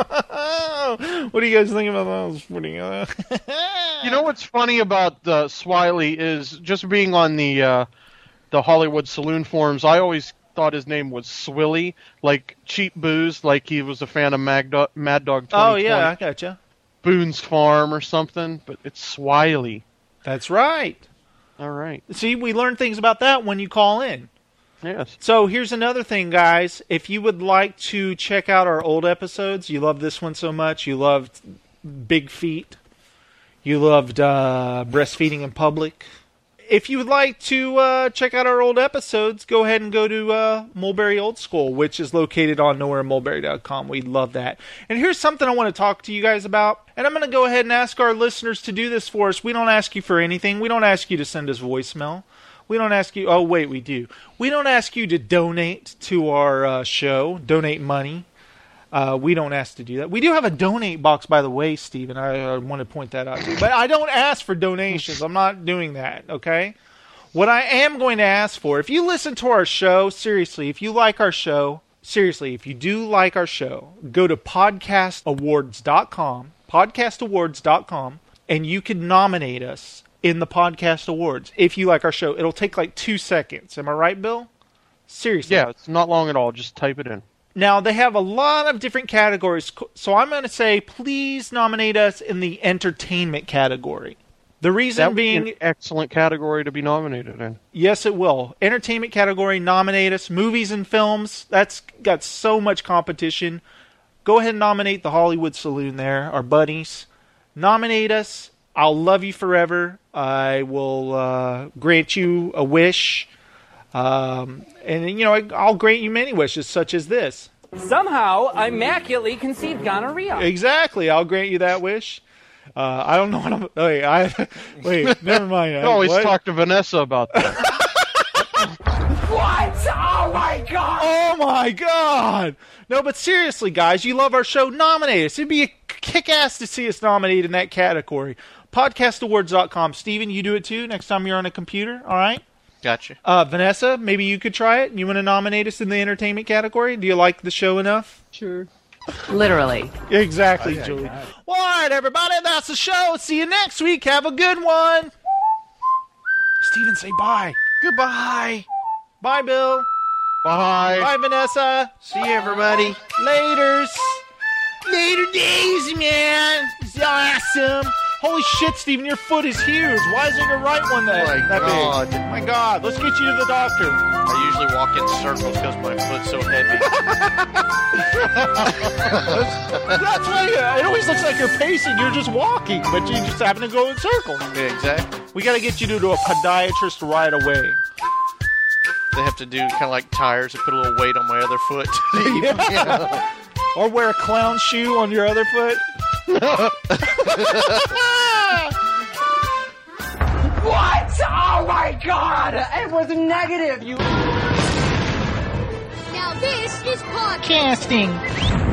What do you guys think about those? Pretty, uh... You know what's funny about uh, Swiley is just being on the uh, the Hollywood Saloon forums, I always thought his name was Swilly, like cheap booze, like he was a fan of Mad Dog, Mad Dog twenty twenty. Oh, yeah, I gotcha. Boone's Farm or something, but it's Swiley. That's right. All right. See, we learn things about that when you call in. Yes. So here's another thing, guys. If you would like to check out our old episodes, you love this one so much, you loved Big Feet, you loved uh, breastfeeding in public. If you would like to uh, check out our old episodes, go ahead and go to uh, Mulberry Old School, which is located on nowhere in mulberry dot com. We'd love that. And here's something I want to talk to you guys about. And I'm going to go ahead and ask our listeners to do this for us. We don't ask you for anything. We don't ask you to send us voicemail. We don't ask you... Oh, wait, we do. We don't ask you to donate to our uh, show, donate money. Uh, we don't ask to do that. We do have a donate box, by the way, Steven. I, I want to point that out to you. But I don't ask for donations. I'm not doing that, okay? What I am going to ask for, if you listen to our show, seriously, if you like our show, seriously, if you do like our show, go to podcast awards dot com, podcast awards dot com, and you can nominate us in the podcast awards. If you like our show, it'll take like two seconds. Am I right, Bill? Seriously. Yeah, it's not long at all. Just type it in. Now, they have a lot of different categories, so I'm going to say please nominate us in the entertainment category. The reason That would being... be an excellent category to be nominated in. Yes, it will. Entertainment category, nominate us. Movies and films, that's got so much competition. Go ahead and nominate the Hollywood Saloon there, our buddies. Nominate us. I'll love you forever. I will uh, grant you a wish. Um, and, you know, I'll grant you many wishes, such as this. Somehow, I immaculately conceived gonorrhea. Exactly. I'll grant you that wish. Uh, I don't know what I'm... Wait, I, wait never mind. I always what? talk to Vanessa about that. What? Oh my god! Oh my God! No, but seriously, guys, you love our show. Nominate us. It'd be a kick-ass to see us nominated in that category. podcast awards dot com. Steven, you do it too next time you're on a computer, all right? Gotcha. Uh, Vanessa, maybe you could try it. You want to nominate us in the entertainment category? Do you like the show enough? Sure. Literally. Exactly, Oh, yeah, Julie. yeah. Well, all right, everybody, that's the show. See you next week. Have a good one. Steven, say bye. Goodbye. Bye, Bill. Bye. Bye, Vanessa. See you, everybody. Laters. Later days, man. It's awesome. Holy shit, Steven, your foot is huge. Why isn't your right one that, My that God. big? My God. Let's get you to the doctor. I usually walk in circles because my foot's so heavy. That's why uh, it always looks like you're pacing. You're just walking, but you just happen to go in circles. Yeah, exactly. We got to get you to, to a podiatrist right away. They have to do kind of like tires and put a little weight on my other foot. Yeah. Or wear a clown shoe on your other foot. What? Oh my God! It was negative. You. Now this is podcasting.